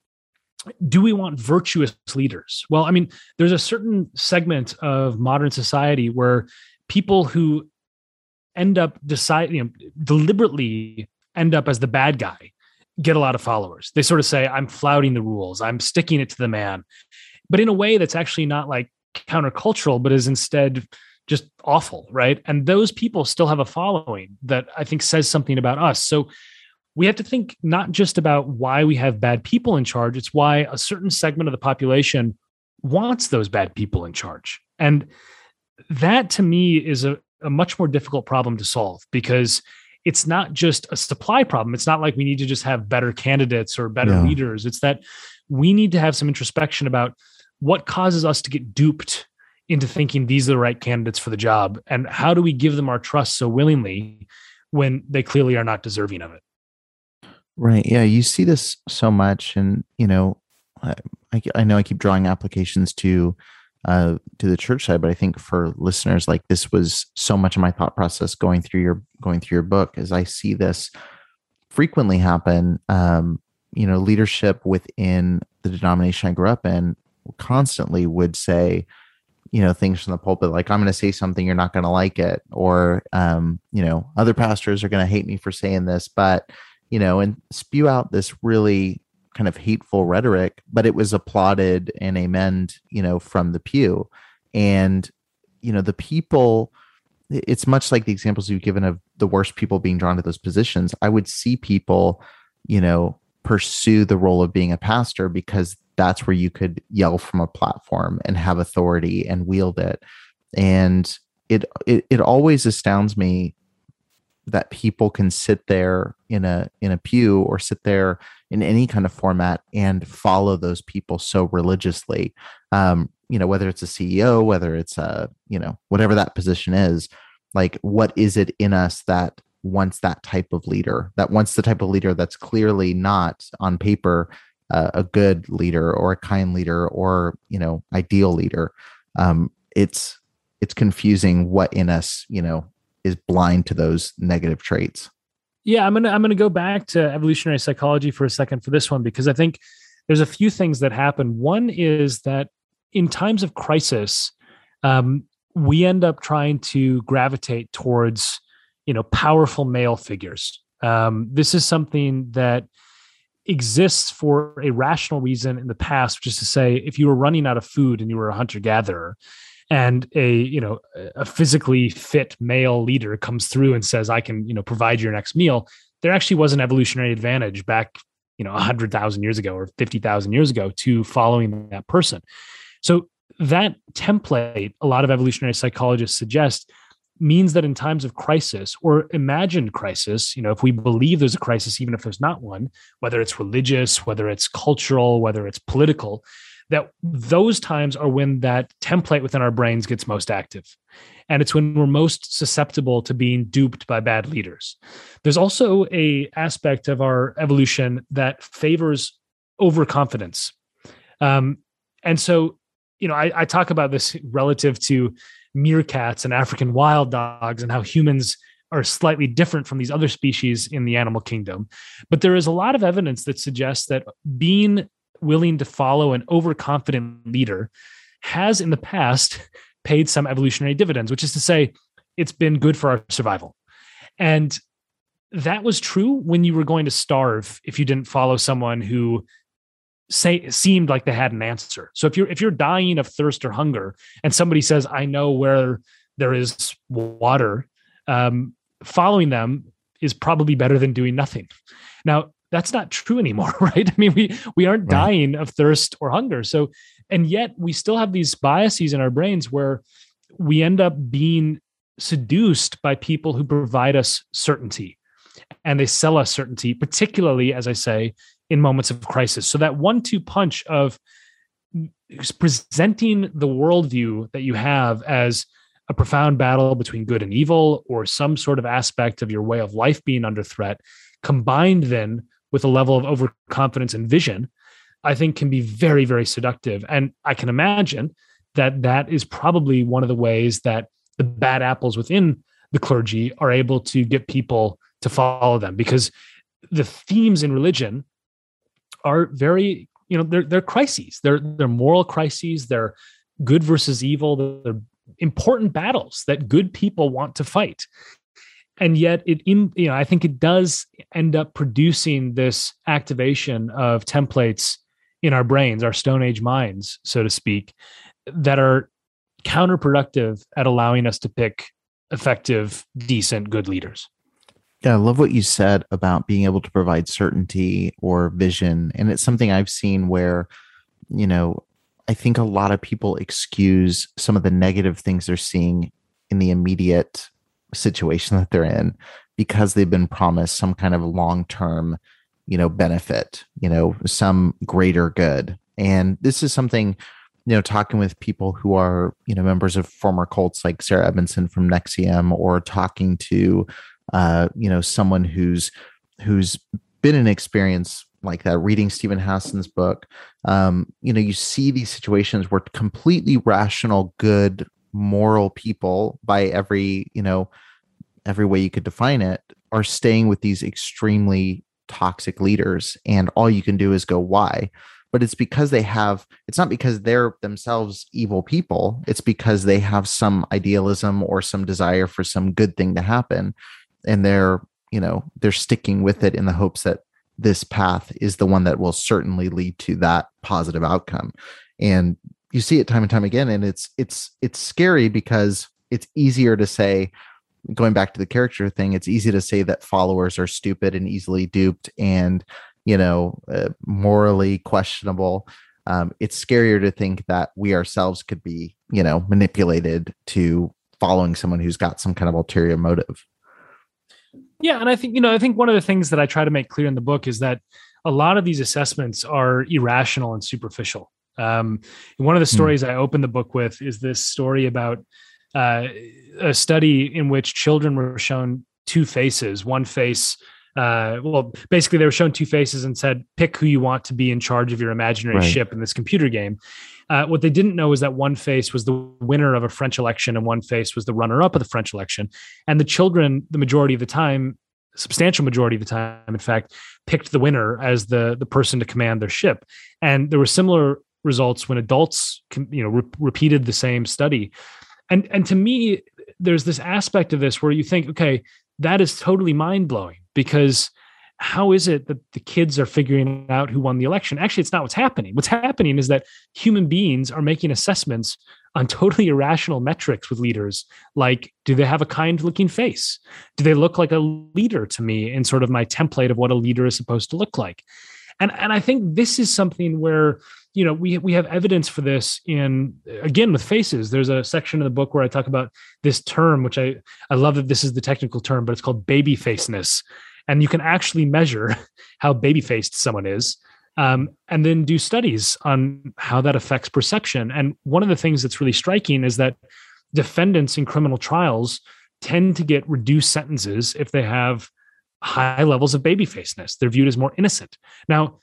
do we want virtuous leaders? Well, I mean, there's a certain segment of modern society where people who end up deciding, you know, deliberately end up as the bad guy get a lot of followers. They sort of say, I'm flouting the rules, I'm sticking it to the man, but in a way that's actually not like countercultural, but is instead just awful, right? And those people still have a following that I think says something about us. So we have to think not just about why we have bad people in charge, it's why a certain segment of the population wants those bad people in charge. And that to me is a, a much more difficult problem to solve, because it's not just a supply problem. It's not like we need to just have better candidates or better yeah. leaders. It's that we need to have some introspection about what causes us to get duped into thinking these are the right candidates for the job, and how do we give them our trust so willingly when they clearly are not deserving of it. Right. Yeah. You see this so much. And, you know, I, I, I know I keep drawing applications to uh, to the church side, but I think for listeners, like, this was so much of my thought process going through your going through your book, as I see this frequently happen. Um, you know, leadership within the denomination I grew up in constantly would say, you know, things from the pulpit, like, I'm going to say something, you're not going to like it, or um, you know, other pastors are going to hate me for saying this, but you know, and spew out this really kind of hateful rhetoric, but it was applauded and amened, you know, from the pew. And, you know, the people, it's much like the examples you've given of the worst people being drawn to those positions. I would see people, you know, pursue the role of being a pastor because that's where you could yell from a platform and have authority and wield it. And it, it, it always astounds me that people can sit there in a in a pew or sit there in any kind of format and follow those people so religiously. Um, you know, whether it's a C E O, whether it's a, you know, whatever that position is, like, what is it in us that wants that type of leader, that wants the type of leader that's clearly not on paper uh, a good leader or a kind leader or, you know, ideal leader. Um, it's, it's confusing what in us, you know, is blind to those negative traits. Yeah, I'm gonna I'm gonna go back to evolutionary psychology for a second for this one, because I think there's a few things that happen. One is that in times of crisis, um, we end up trying to gravitate towards, you know, powerful male figures. Um, this is something that exists for a rational reason in the past, which is to say, if you were running out of food and you were a hunter-gatherer, and a, you know, a physically fit male leader comes through and says, I can, you know, provide your next meal, there actually was an evolutionary advantage back, you know, one hundred thousand years ago or fifty thousand years ago to following that person. So that template, a lot of evolutionary psychologists suggest, means that in times of crisis or imagined crisis, you know, if we believe there's a crisis, even if there's not one, whether it's religious, whether it's cultural, whether it's political, that those times are when that template within our brains gets most active. And it's when we're most susceptible to being duped by bad leaders. There's also a aspect of our evolution that favors overconfidence. Um, and so, you know, I, I talk about this relative to meerkats and African wild dogs and how humans are slightly different from these other species in the animal kingdom. But there is a lot of evidence that suggests that being willing to follow an overconfident leader has in the past paid some evolutionary dividends, which is to say it's been good for our survival. And that was true when you were going to starve if you didn't follow someone who say seemed like they had an answer. So if you're if you're dying of thirst or hunger and somebody says, I know where there is water, um, following them is probably better than doing nothing. Now, that's not true anymore, right? I mean, we we aren't right. dying of thirst or hunger. So, and yet we still have these biases in our brains where we end up being seduced by people who provide us certainty, and they sell us certainty, particularly, as I say, in moments of crisis. So that one-two punch of presenting the worldview that you have as a profound battle between good and evil, or some sort of aspect of your way of life being under threat, combined then with a level of overconfidence and vision, I think can be very, very seductive. And I can imagine that that is probably one of the ways that the bad apples within the clergy are able to get people to follow them, because the themes in religion are very, you know, they're, they're crises. They're, they're moral crises. They're good versus evil. They're important battles that good people want to fight. And yet it, you know, I think it does end up producing this activation of templates in our brains, our Stone Age minds, so to speak, that are counterproductive at allowing us to pick effective, decent, good leaders. Yeah, I love what you said about being able to provide certainty or vision. And it's something I've seen where, you know, I think a lot of people excuse some of the negative things they're seeing in the immediate situation that they're in because they've been promised some kind of long-term, you know, benefit, you know, some greater good. And this is something, you know, talking with people who are, you know, members of former cults like Sarah Edmondson from N X I V M, or talking to, uh, you know, someone who's, who's been in an experience like that, reading Stephen Hassan's book, um, you know, you see these situations where completely rational, good, moral people, by every, you know, every way you could define it, are staying with these extremely toxic leaders. And all you can do is go, why? But it's because they have, it's not because they're themselves evil people. It's because they have some idealism or some desire for some good thing to happen. And they're, you know, they're sticking with it in the hopes that this path is the one that will certainly lead to that positive outcome. And you see it time and time again. And it's, it's, it's scary because it's easier to say, going back to the character thing, it's easy to say that followers are stupid and easily duped and, you know, uh, morally questionable. Um, it's scarier to think that we ourselves could be, you know, manipulated to following someone who's got some kind of ulterior motive. Yeah. And I think, you know, I think one of the things that I try to make clear in the book is that a lot of these assessments are irrational and superficial. Um, one of the stories hmm. I opened the book with is this story about uh, a study in which children were shown two faces, one face. Uh, well, basically they were shown two faces and said, pick who you want to be in charge of your imaginary right. ship in this computer game. Uh, what they didn't know is that one face was the winner of a French election and one face was the runner-up of the French election. And the children, the majority of the time, substantial majority of the time, in fact, picked the winner as the, the person to command their ship. And there were similar results when adults, you know, re- repeated the same study. And, and to me, there's this aspect of this where you think, okay, that is totally mind-blowing, because how is it that the kids are figuring out who won the election? Actually, it's not what's happening. What's happening is that human beings are making assessments on totally irrational metrics with leaders. Like, do they have a kind looking face? Do they look like a leader to me in sort of my template of what a leader is supposed to look like? And, and I think this is something where, you know, we, we have evidence for this in, again, with faces. There's a section of the book where I talk about this term, which I, I love that this is the technical term, but it's called baby faceness. And you can actually measure how baby-faced someone is, um, and then do studies on how that affects perception. And one of the things that's really striking is that defendants in criminal trials tend to get reduced sentences if they have high levels of baby-facedness. They're viewed as more innocent. Now,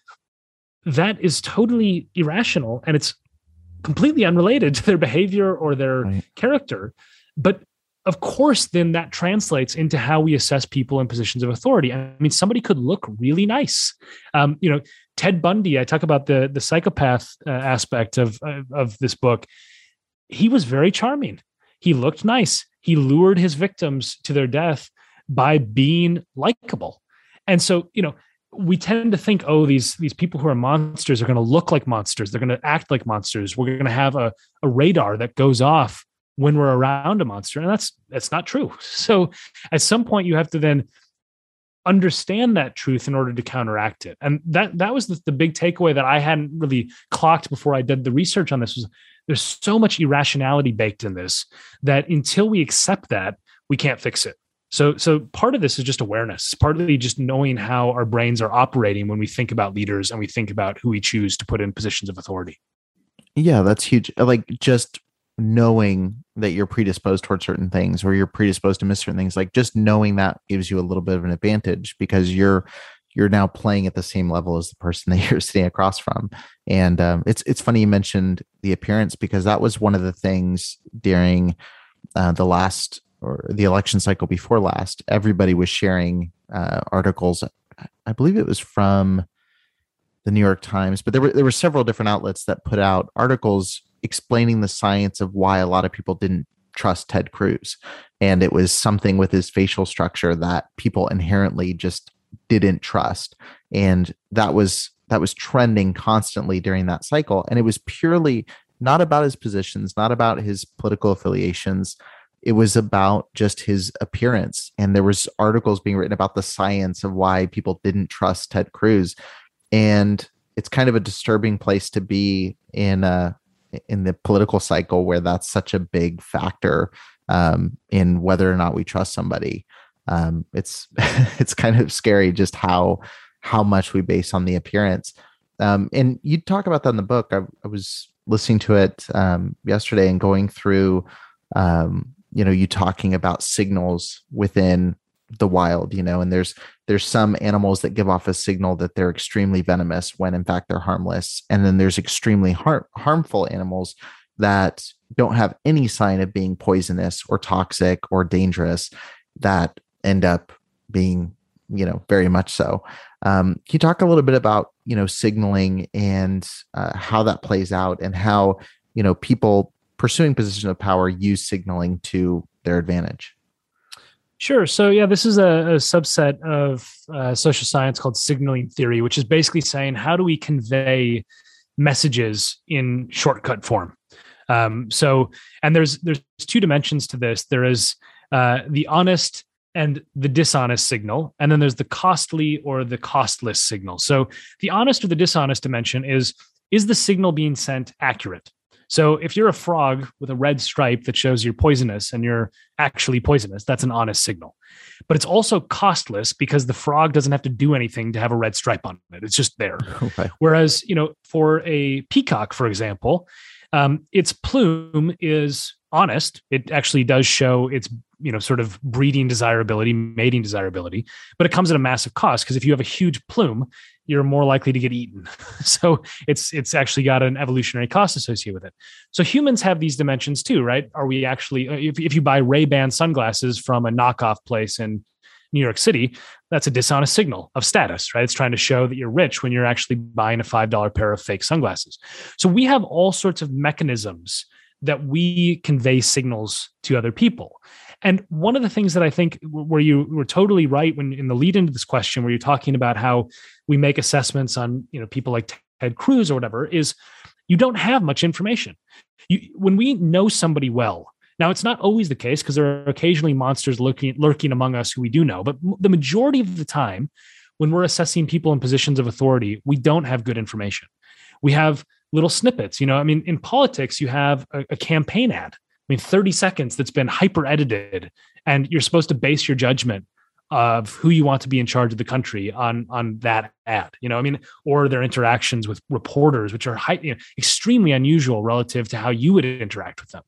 that is totally irrational, and it's completely unrelated to their behavior or their right. character. But of course, then that translates into how we assess people in positions of authority. I mean, somebody could look really nice. Um, you know, Ted Bundy, I talk about the, the psychopath uh, aspect of, uh, of this book. He was very charming. He looked nice. He lured his victims to their death by being likable. And so, you know, we tend to think, oh, these, these people who are monsters are going to look like monsters. They're going to act like monsters. We're going to have a, a radar that goes off when we're around a monster. And that's, that's not true. So at some point you have to then understand that truth in order to counteract it. And that, that was the, the big takeaway that I hadn't really clocked before I did the research on this was there's so much irrationality baked in this that until we accept that, we can't fix it. So, so part of this is just awareness, partly just knowing how our brains are operating when we think about leaders and we think about who we choose to put in positions of authority. Yeah, that's huge. Like just knowing that you're predisposed towards certain things or you're predisposed to miss certain things, like just knowing that gives you a little bit of an advantage because you're you're now playing at the same level as the person that you're sitting across from. And um, it's it's funny you mentioned the appearance because that was one of the things during uh, the last or the election cycle before last. Everybody was sharing uh, articles. I believe it was from the New York Times, but there were there were several different outlets that put out articles explaining the science of why a lot of people didn't trust Ted Cruz. And it was something with his facial structure that people inherently just didn't trust. And that was that was trending constantly during that cycle. And it was purely not about his positions, not about his political affiliations. It was about just his appearance. And there was articles being written about the science of why people didn't trust Ted Cruz. And it's kind of a disturbing place to be in a in the political cycle where that's such a big factor um, in whether or not we trust somebody. Um, it's it's kind of scary just how how much we base on the appearance. Um, and you talk about that in the book. I, I was listening to it um, yesterday and going through, um, you know, you talking about signals within the wild, you know, and there's there's some animals that give off a signal that they're extremely venomous when in fact they're harmless. And then there's extremely har- harmful animals that don't have any sign of being poisonous or toxic or dangerous that end up being, you know, very much so. Um, can you talk a little bit about, you know, signaling and uh, how that plays out and how, you know, people pursuing positions of power use signaling to their advantage? Sure. So yeah, this is a, a subset of uh, social science called signaling theory, which is basically saying how do we convey messages in shortcut form. Um, so, and there's there's two dimensions to this. There is uh, the honest and the dishonest signal, and then there's the costly or the costless signal. So the honest or the dishonest dimension is is the signal being sent accurate? So if you're a frog with a red stripe that shows you're poisonous and you're actually poisonous, that's an honest signal. but it's also costless because the frog doesn't have to do anything to have a red stripe on it. It's just there. Okay. Whereas, you know, for a peacock, for example, um, its plume is honest. It actually does show its, you know, sort of breeding desirability, mating desirability, but it comes at a massive cost because if you have a huge plume, you're more likely to get eaten. So it's it's actually got an evolutionary cost associated with it. So humans have these dimensions too, right? Are we actually, if, if you buy Ray-Ban sunglasses from a knockoff place in New York City, that's a dishonest signal of status, right? It's trying to show that you're rich when you're actually buying a five dollar pair of fake sunglasses. So we have all sorts of mechanisms that we convey signals to other people. And one of the things that I think where you were totally right when in the lead into this question, where you're talking about how we make assessments on, you know, people like Ted Cruz or whatever, is you don't have much information. You, when we know somebody well, now it's not always the case because there are occasionally monsters lurking, lurking among us who we do know, but the majority of the time when we're assessing people in positions of authority, we don't have good information. We have little snippets, you know, I mean, in politics, you have a, a campaign ad. I mean, thirty seconds that's been hyper edited, and you're supposed to base your judgment of who you want to be in charge of the country on, on that ad, you know, I mean, or their interactions with reporters, which are high, you know, extremely unusual relative to how you would interact with them.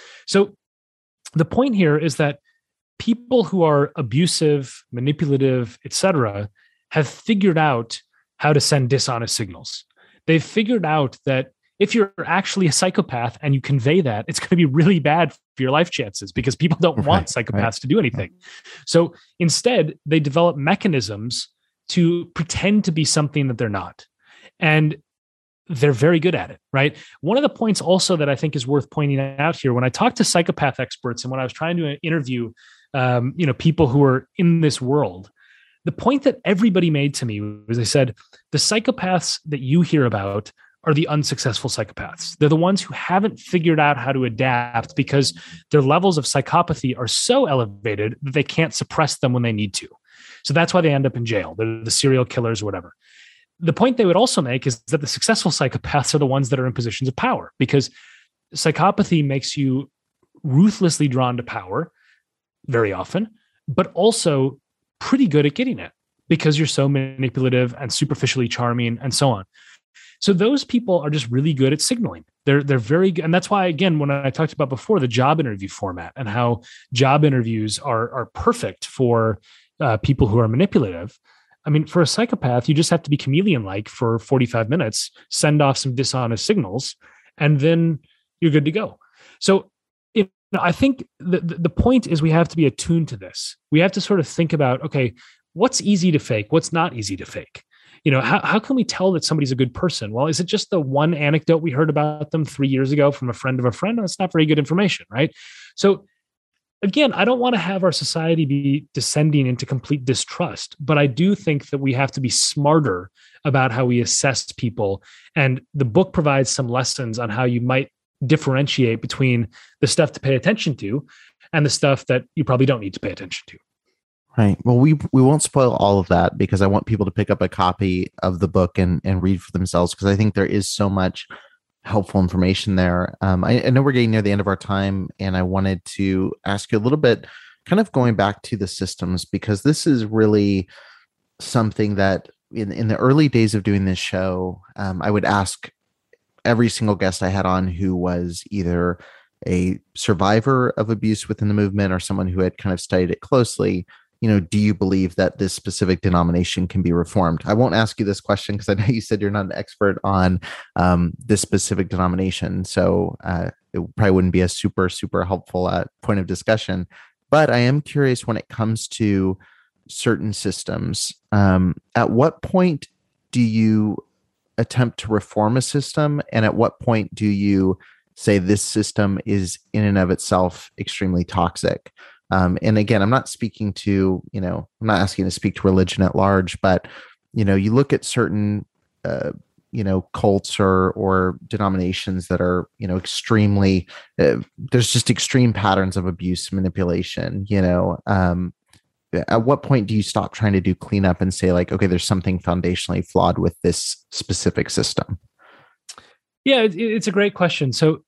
So the point here is that people who are abusive, manipulative, et cetera, have figured out how to send dishonest signals. They've figured out that if you're actually a psychopath and you convey that, it's going to be really bad for your life chances because people don't right, want psychopaths right. to do anything. So instead, they develop mechanisms to pretend to be something that they're not. And they're very good at it, right? One of the points also that I think is worth pointing out here, when I talk to psychopath experts and when I was trying to interview, um, you know, people who are in this world, the point that everybody made to me was they said, the psychopaths that you hear about are the unsuccessful psychopaths. They're the ones who haven't figured out how to adapt because their levels of psychopathy are so elevated that they can't suppress them when they need to. So that's why they end up in jail. They're the serial killers or whatever. The point they would also make is that the successful psychopaths are the ones that are in positions of power because psychopathy makes you ruthlessly drawn to power very often, but also pretty good at getting it because you're so manipulative and superficially charming and so on. So those people are just really good at signaling. They're they're very good. And that's why, again, when I talked about before, the job interview format and how job interviews are, are perfect for uh, people who are manipulative. I mean, for a psychopath, you just have to be chameleon-like for forty-five minutes, send off some dishonest signals, and then you're good to go. So it, I think the, the point is we have to be attuned to this. We have to sort of think about, okay, what's easy to fake? What's not easy to fake? You know, how, how can we tell that somebody's a good person? Well, is it just the one anecdote we heard about them three years ago from a friend of a friend? That's not very good information, right? So again, I don't want to have our society be descending into complete distrust, but I do think that we have to be smarter about how we assess people. And the book provides some lessons on how you might differentiate between the stuff to pay attention to and the stuff that you probably don't need to pay attention to. Right. Well, we we won't spoil all of that because I want people to pick up a copy of the book and, and read for themselves because I think there is so much helpful information there. Um, I, I know we're getting near the end of our time, and I wanted to ask you a little bit, kind of going back to the systems, because this is really something that in, in the early days of doing this show, um, I would ask every single guest I had on who was either a survivor of abuse within the movement or someone who had kind of studied it closely. You know, do you believe that this specific denomination can be reformed? I won't ask you this question because I know you said you're not an expert on um, this specific denomination. So uh, it probably wouldn't be a super, super helpful uh, point of discussion. But I am curious when it comes to certain systems, um, at what point do you attempt to reform a system? And at what point do you say this system is in and of itself extremely toxic? Um, and again, I'm not speaking to, you know, I'm not asking to speak to religion at large, but, you know, you look at certain, uh, you know, cults or, or denominations that are, you know, extremely, uh, there's just extreme patterns of abuse, manipulation, you know, um, at what point do you stop trying to do cleanup and say like, okay, there's something foundationally flawed with this specific system? Yeah, it, it's a great question. So, you know,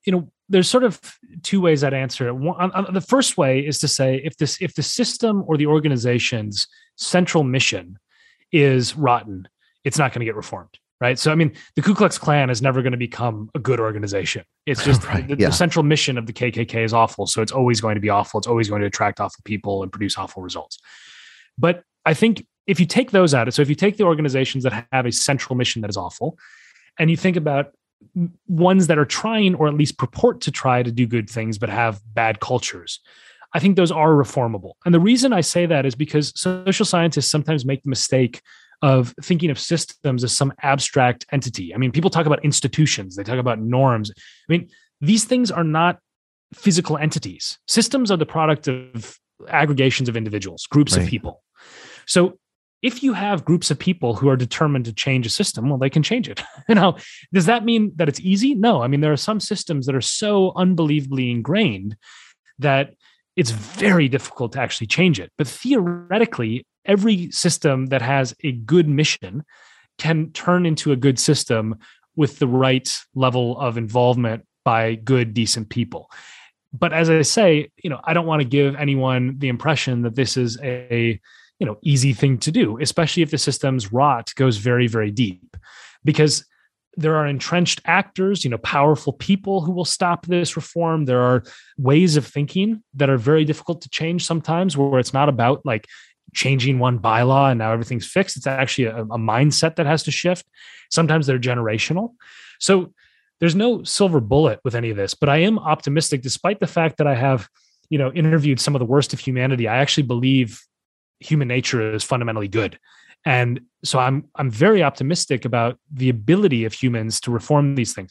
there's sort of two ways I'd answer it. One, uh, the first way is to say if this if the system or the organization's central mission is rotten, it's not going to get reformed, right? So, I mean, the Ku Klux Klan is never going to become a good organization. It's just right, the, yeah. the central mission of the K K K is awful, so it's always going to be awful. It's always going to attract awful people and produce awful results. But I think if you take those out, so if you take the organizations that have a central mission that is awful, and you think about ones that are trying or at least purport to try to do good things but have bad cultures, I think those are reformable. And the reason I say that is because social scientists sometimes make the mistake of thinking of systems as some abstract entity. I mean, people talk about institutions, they talk about norms. I mean, these things are not physical entities. Systems are the product of aggregations of individuals, groups right. of people. So if you have groups of people who are determined to change a system, well, they can change it. You know, does that mean that it's easy? No. I mean, there are some systems that are so unbelievably ingrained that it's very difficult to actually change it. But theoretically, every system that has a good mission can turn into a good system with the right level of involvement by good, decent people. But as I say, you know, I don't want to give anyone the impression that this is a, you know, easy thing to do, especially if the system's rot goes very, very deep, because there are entrenched actors, you know, powerful people who will stop this reform. There are ways of thinking that are very difficult to change sometimes, where it's not about like changing one bylaw and now everything's fixed. It's actually a, a mindset that has to shift. Sometimes they're generational. So there's no silver bullet with any of this, but I am optimistic, despite the fact that I have, you know, interviewed some of the worst of humanity. I actually believe human nature is fundamentally good. And so I'm I'm very optimistic about the ability of humans to reform these things.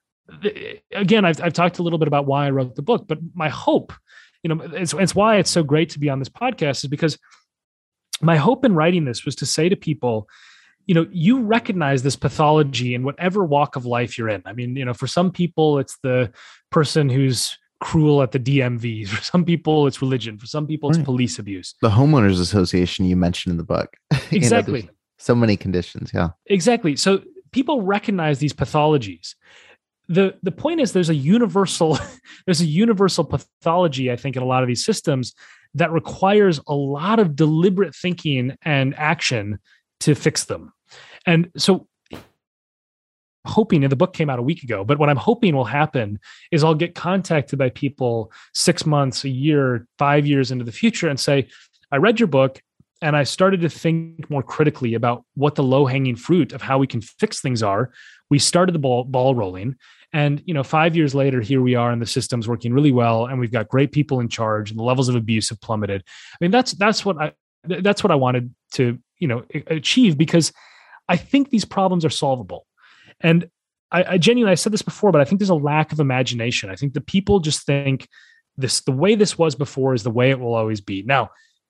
Again, I've I've talked a little bit about why I wrote the book, but my hope, you know, it's, it's why it's so great to be on this podcast, is because my hope in writing this was to say to people, you know, you recognize this pathology in whatever walk of life you're in. I mean, you know, for some people, it's the person who's cruel at the D M V. For some people, it's religion. For some people, it's right. police abuse. The homeowners association you mentioned in the book. Exactly. You know, so many conditions. Yeah. Exactly. So people recognize these pathologies. The the point is there's a universal, there's a universal pathology, I think, in a lot of these systems that requires a lot of deliberate thinking and action to fix them. And so hoping, and the book came out a week ago, but what I'm hoping will happen is I'll get contacted by people six months, a year, five years into the future and say, I read your book and I started to think more critically about what the low-hanging fruit of how we can fix things are. We started the ball, ball rolling. And, you know, five years later, here we are, and the system's working really well, and we've got great people in charge, and the levels of abuse have plummeted. I mean, that's that's what I that's what I wanted to, you know, achieve, because I think these problems are solvable. And I, I genuinely, I said this before, but I think there's a lack of imagination. I think the people just think this, the way this was before is the way it will always be. Now,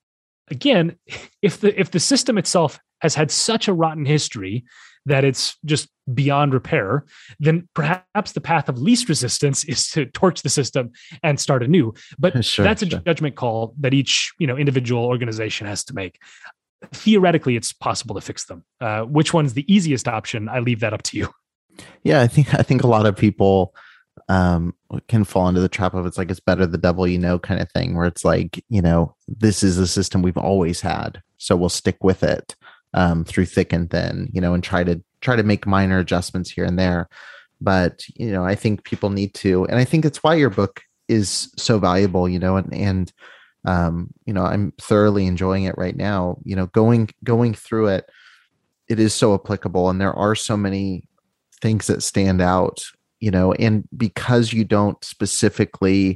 again, if the if the system itself has had such a rotten history that it's just beyond repair, then perhaps the path of least resistance is to torch the system and start anew. But sure, that's a sure. judgment call that each, you know, individual organization has to make. Theoretically, it's possible to fix them. Uh, which one's the easiest option? I leave that up to you. Yeah, I think I think a lot of people um, can fall into the trap of it's like it's better the devil you know kind of thing, where it's like, you know, this is a system we've always had, so we'll stick with it um, through thick and thin, you know, and try to try to make minor adjustments here and there. But, you know, I think people need to, and I think it's why your book is so valuable, you know, and and um, you know, I'm thoroughly enjoying it right now. You know, going going through it, it is so applicable, and there are so many things that stand out, you know, and because you don't specifically,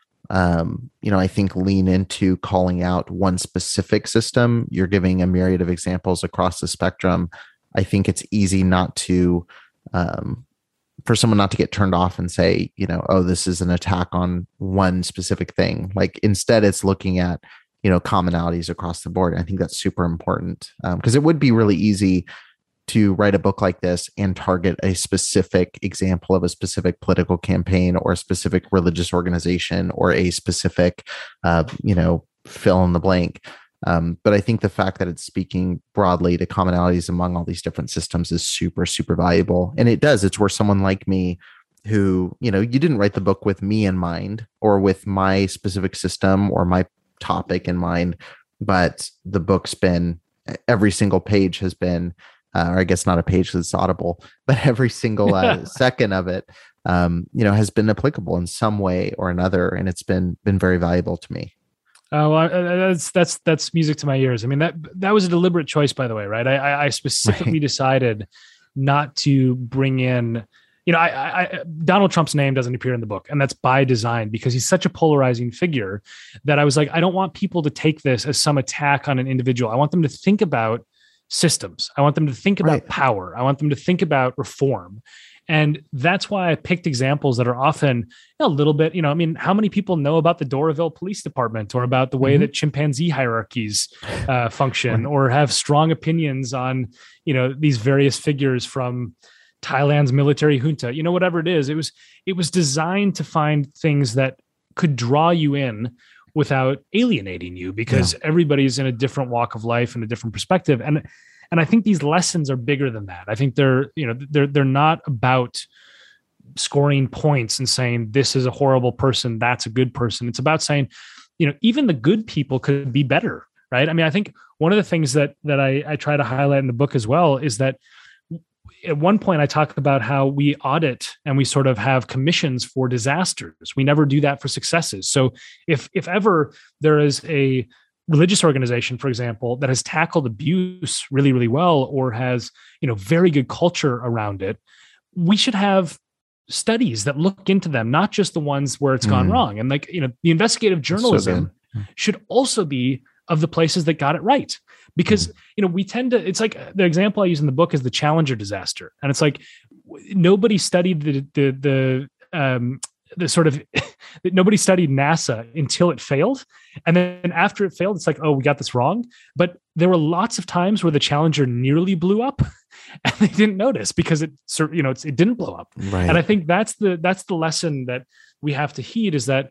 um, you know, I think lean into calling out one specific system, you're giving a myriad of examples across the spectrum. I think it's easy not to, um, for someone not to get turned off and say, you know, oh, this is an attack on one specific thing. Like instead it's looking at, you know, commonalities across the board. I think that's super important, because um, it would be really easy to write a book like this and target a specific example of a specific political campaign or a specific religious organization or a specific, uh, you know, fill in the blank. Um, but I think the fact that it's speaking broadly to commonalities among all these different systems is super, super valuable. And it does. It's where someone like me who, you know, you didn't write the book with me in mind or with my specific system or my topic in mind, but the book's been, every single page has been, uh, or I guess not a page because it's Audible, but every single uh, second of it, um, you know, has been applicable in some way or another. And it's been, been very valuable to me. Oh, well, that's, that's, that's music to my ears. I mean, that, that was a deliberate choice, by the way, right? I, I specifically right. decided not to bring in, you know, I, I, Donald Trump's name doesn't appear in the book, and that's by design because he's such a polarizing figure that I was like, I don't want people to take this as some attack on an individual. I want them to think about systems. I want them to think about right. power. I want them to think about reform. And that's why I picked examples that are often you know, a little bit, you know, I mean, how many people know about the Doraville Police Department or about the way mm-hmm. that chimpanzee hierarchies uh, function right. or have strong opinions on, you know, these various figures from Thailand's military junta, you know, whatever it is, it was, it was designed to find things that could draw you in without alienating you because yeah. everybody's in a different walk of life and a different perspective. And, and I think these lessons are bigger than that. I think they're, you know, they're, they're not about scoring points and saying, this is a horrible person, that's a good person. It's about saying, you know, even the good people could be better. Right. I mean, I think one of the things that, that I, I try to highlight in the book as well is that at one point I talk about how we audit and we sort of have commissions for disasters. We never do that for successes. So if, if ever there is a religious organization, for example, that has tackled abuse really, really well, or has, you know, very good culture around it, we should have studies that look into them, not just the ones where it's mm. gone wrong. And like, you know, the investigative journalism so should also be of the places that got it right. Because, you know, we tend to, it's like the example I use in the book is the Challenger disaster. And it's like, nobody studied the, the, the, um, the sort of, nobody studied NASA until it failed. And then after it failed, it's like, oh, we got this wrong. But there were lots of times where the Challenger nearly blew up and they didn't notice because it, you know, it's, it didn't blow up. Right. And I think that's the, that's the lesson that we have to heed is that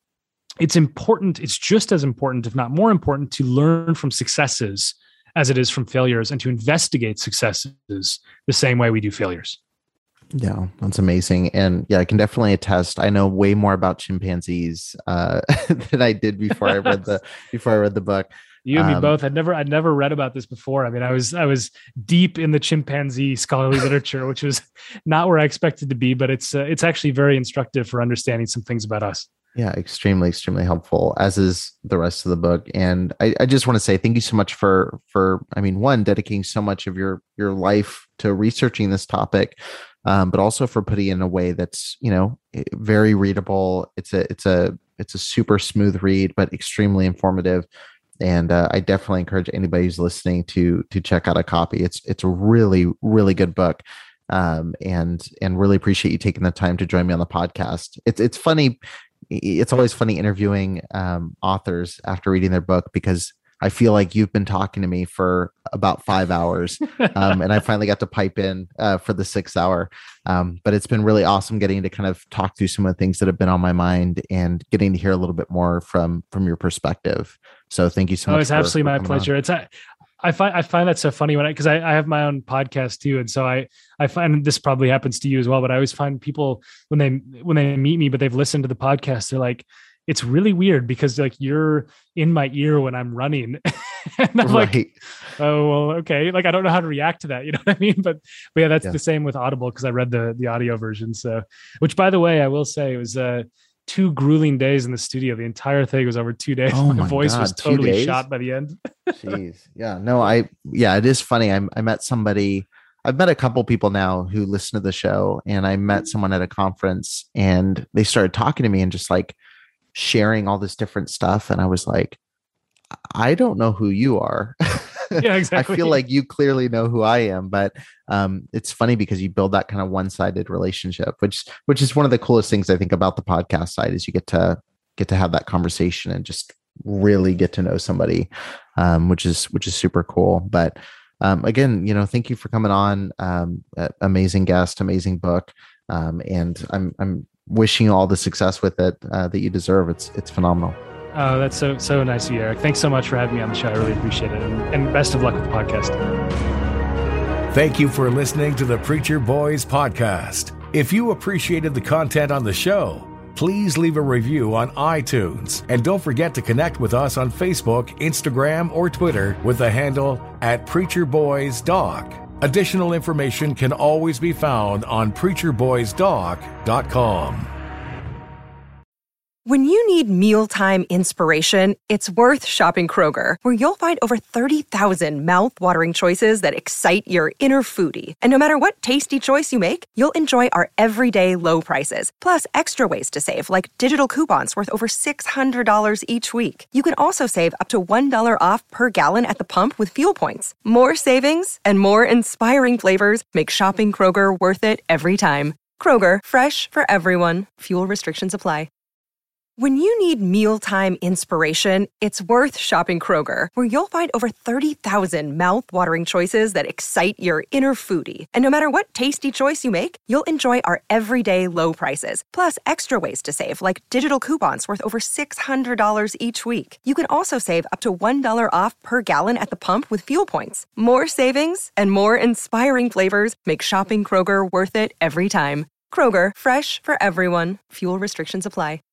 it's important. It's just as important, if not more important, to learn from successes as it is from failures and to investigate successes the same way we do failures. Yeah, that's amazing. And yeah, I can definitely attest. I know way more about chimpanzees uh, than I did before I read the before I read the book. You and um, me both. I'd never, I'd never read about this before. I mean, I was, I was deep in the chimpanzee scholarly literature, which was not where I expected to be, but it's, uh, it's actually very instructive for understanding some things about us. Yeah, extremely, extremely helpful, as is the rest of the book. And I, I just want to say thank you so much for, for, I mean, one, dedicating so much of your, your life to researching this topic, um, but also for putting it in a way that's, you know, very readable. It's a, it's a, it's a super smooth read, but extremely informative. And uh, I definitely encourage anybody who's listening to, to check out a copy. It's, it's a really, really good book. Um, and, and really appreciate you taking the time to join me on the podcast. It's, it's funny. It's always funny interviewing um, authors after reading their book, because I feel like you've been talking to me for about five hours um, and I finally got to pipe in uh, for the sixth hour. Um, but it's been really awesome getting to kind of talk through some of the things that have been on my mind and getting to hear a little bit more from, from your perspective. So thank you so much. Oh, it's for, absolutely for my pleasure. On. It's a, I find I find that so funny when I because I, I have my own podcast too, and so I I find this probably happens to you as well. But I always find people when they when they meet me, but they've listened to the podcast, they're like, it's really weird because like you're in my ear when I'm running, and I'm right. like, oh well, okay, like I don't know how to react to that, you know what I mean? But but yeah, that's yeah. the same with Audible because I read the the audio version. So, which by the way, I will say it was uh, two grueling days in the studio. The entire thing was over two days. Oh my, my voice God, was totally shot by the end. Jeez. Yeah, no, I, yeah, it is funny. I, I met somebody, I've met a couple people now who listen to the show, and I met someone at a conference and they started talking to me and just like sharing all this different stuff. And I was like, I don't know who you are. Yeah, exactly. I feel like you clearly know who I am, but um, it's funny because you build that kind of one-sided relationship, which which is one of the coolest things I think about the podcast side is you get to get to have that conversation and just really get to know somebody, um, which is which is super cool. But um, again, you know, thank you for coming on. Um, amazing guest, amazing book, um, and I'm I'm wishing you all the success with it uh, that you deserve. It's it's phenomenal. Oh, that's so, so nice of you, Eric. Thanks so much for having me on the show. I really appreciate it. And, and best of luck with the podcast. Thank you for listening to the Preacher Boys podcast. If you appreciated the content on the show, please leave a review on iTunes. And don't forget to connect with us on Facebook, Instagram, or Twitter with the handle at Preacher Boys Doc. Additional information can always be found on preacher boys doc dot com. When you need mealtime inspiration, it's worth shopping Kroger, where you'll find over thirty thousand mouth-watering choices that excite your inner foodie. And no matter what tasty choice you make, you'll enjoy our everyday low prices, plus extra ways to save, like digital coupons worth over six hundred dollars each week. You can also save up to one dollar off per gallon at the pump with fuel points. More savings and more inspiring flavors make shopping Kroger worth it every time. Kroger, fresh for everyone. Fuel restrictions apply. When you need mealtime inspiration, it's worth shopping Kroger, where you'll find over thirty thousand mouth-watering choices that excite your inner foodie. And no matter what tasty choice you make, you'll enjoy our everyday low prices, plus extra ways to save, like digital coupons worth over six hundred dollars each week. You can also save up to one dollar off per gallon at the pump with fuel points. More savings and more inspiring flavors make shopping Kroger worth it every time. Kroger, fresh for everyone. Fuel restrictions apply.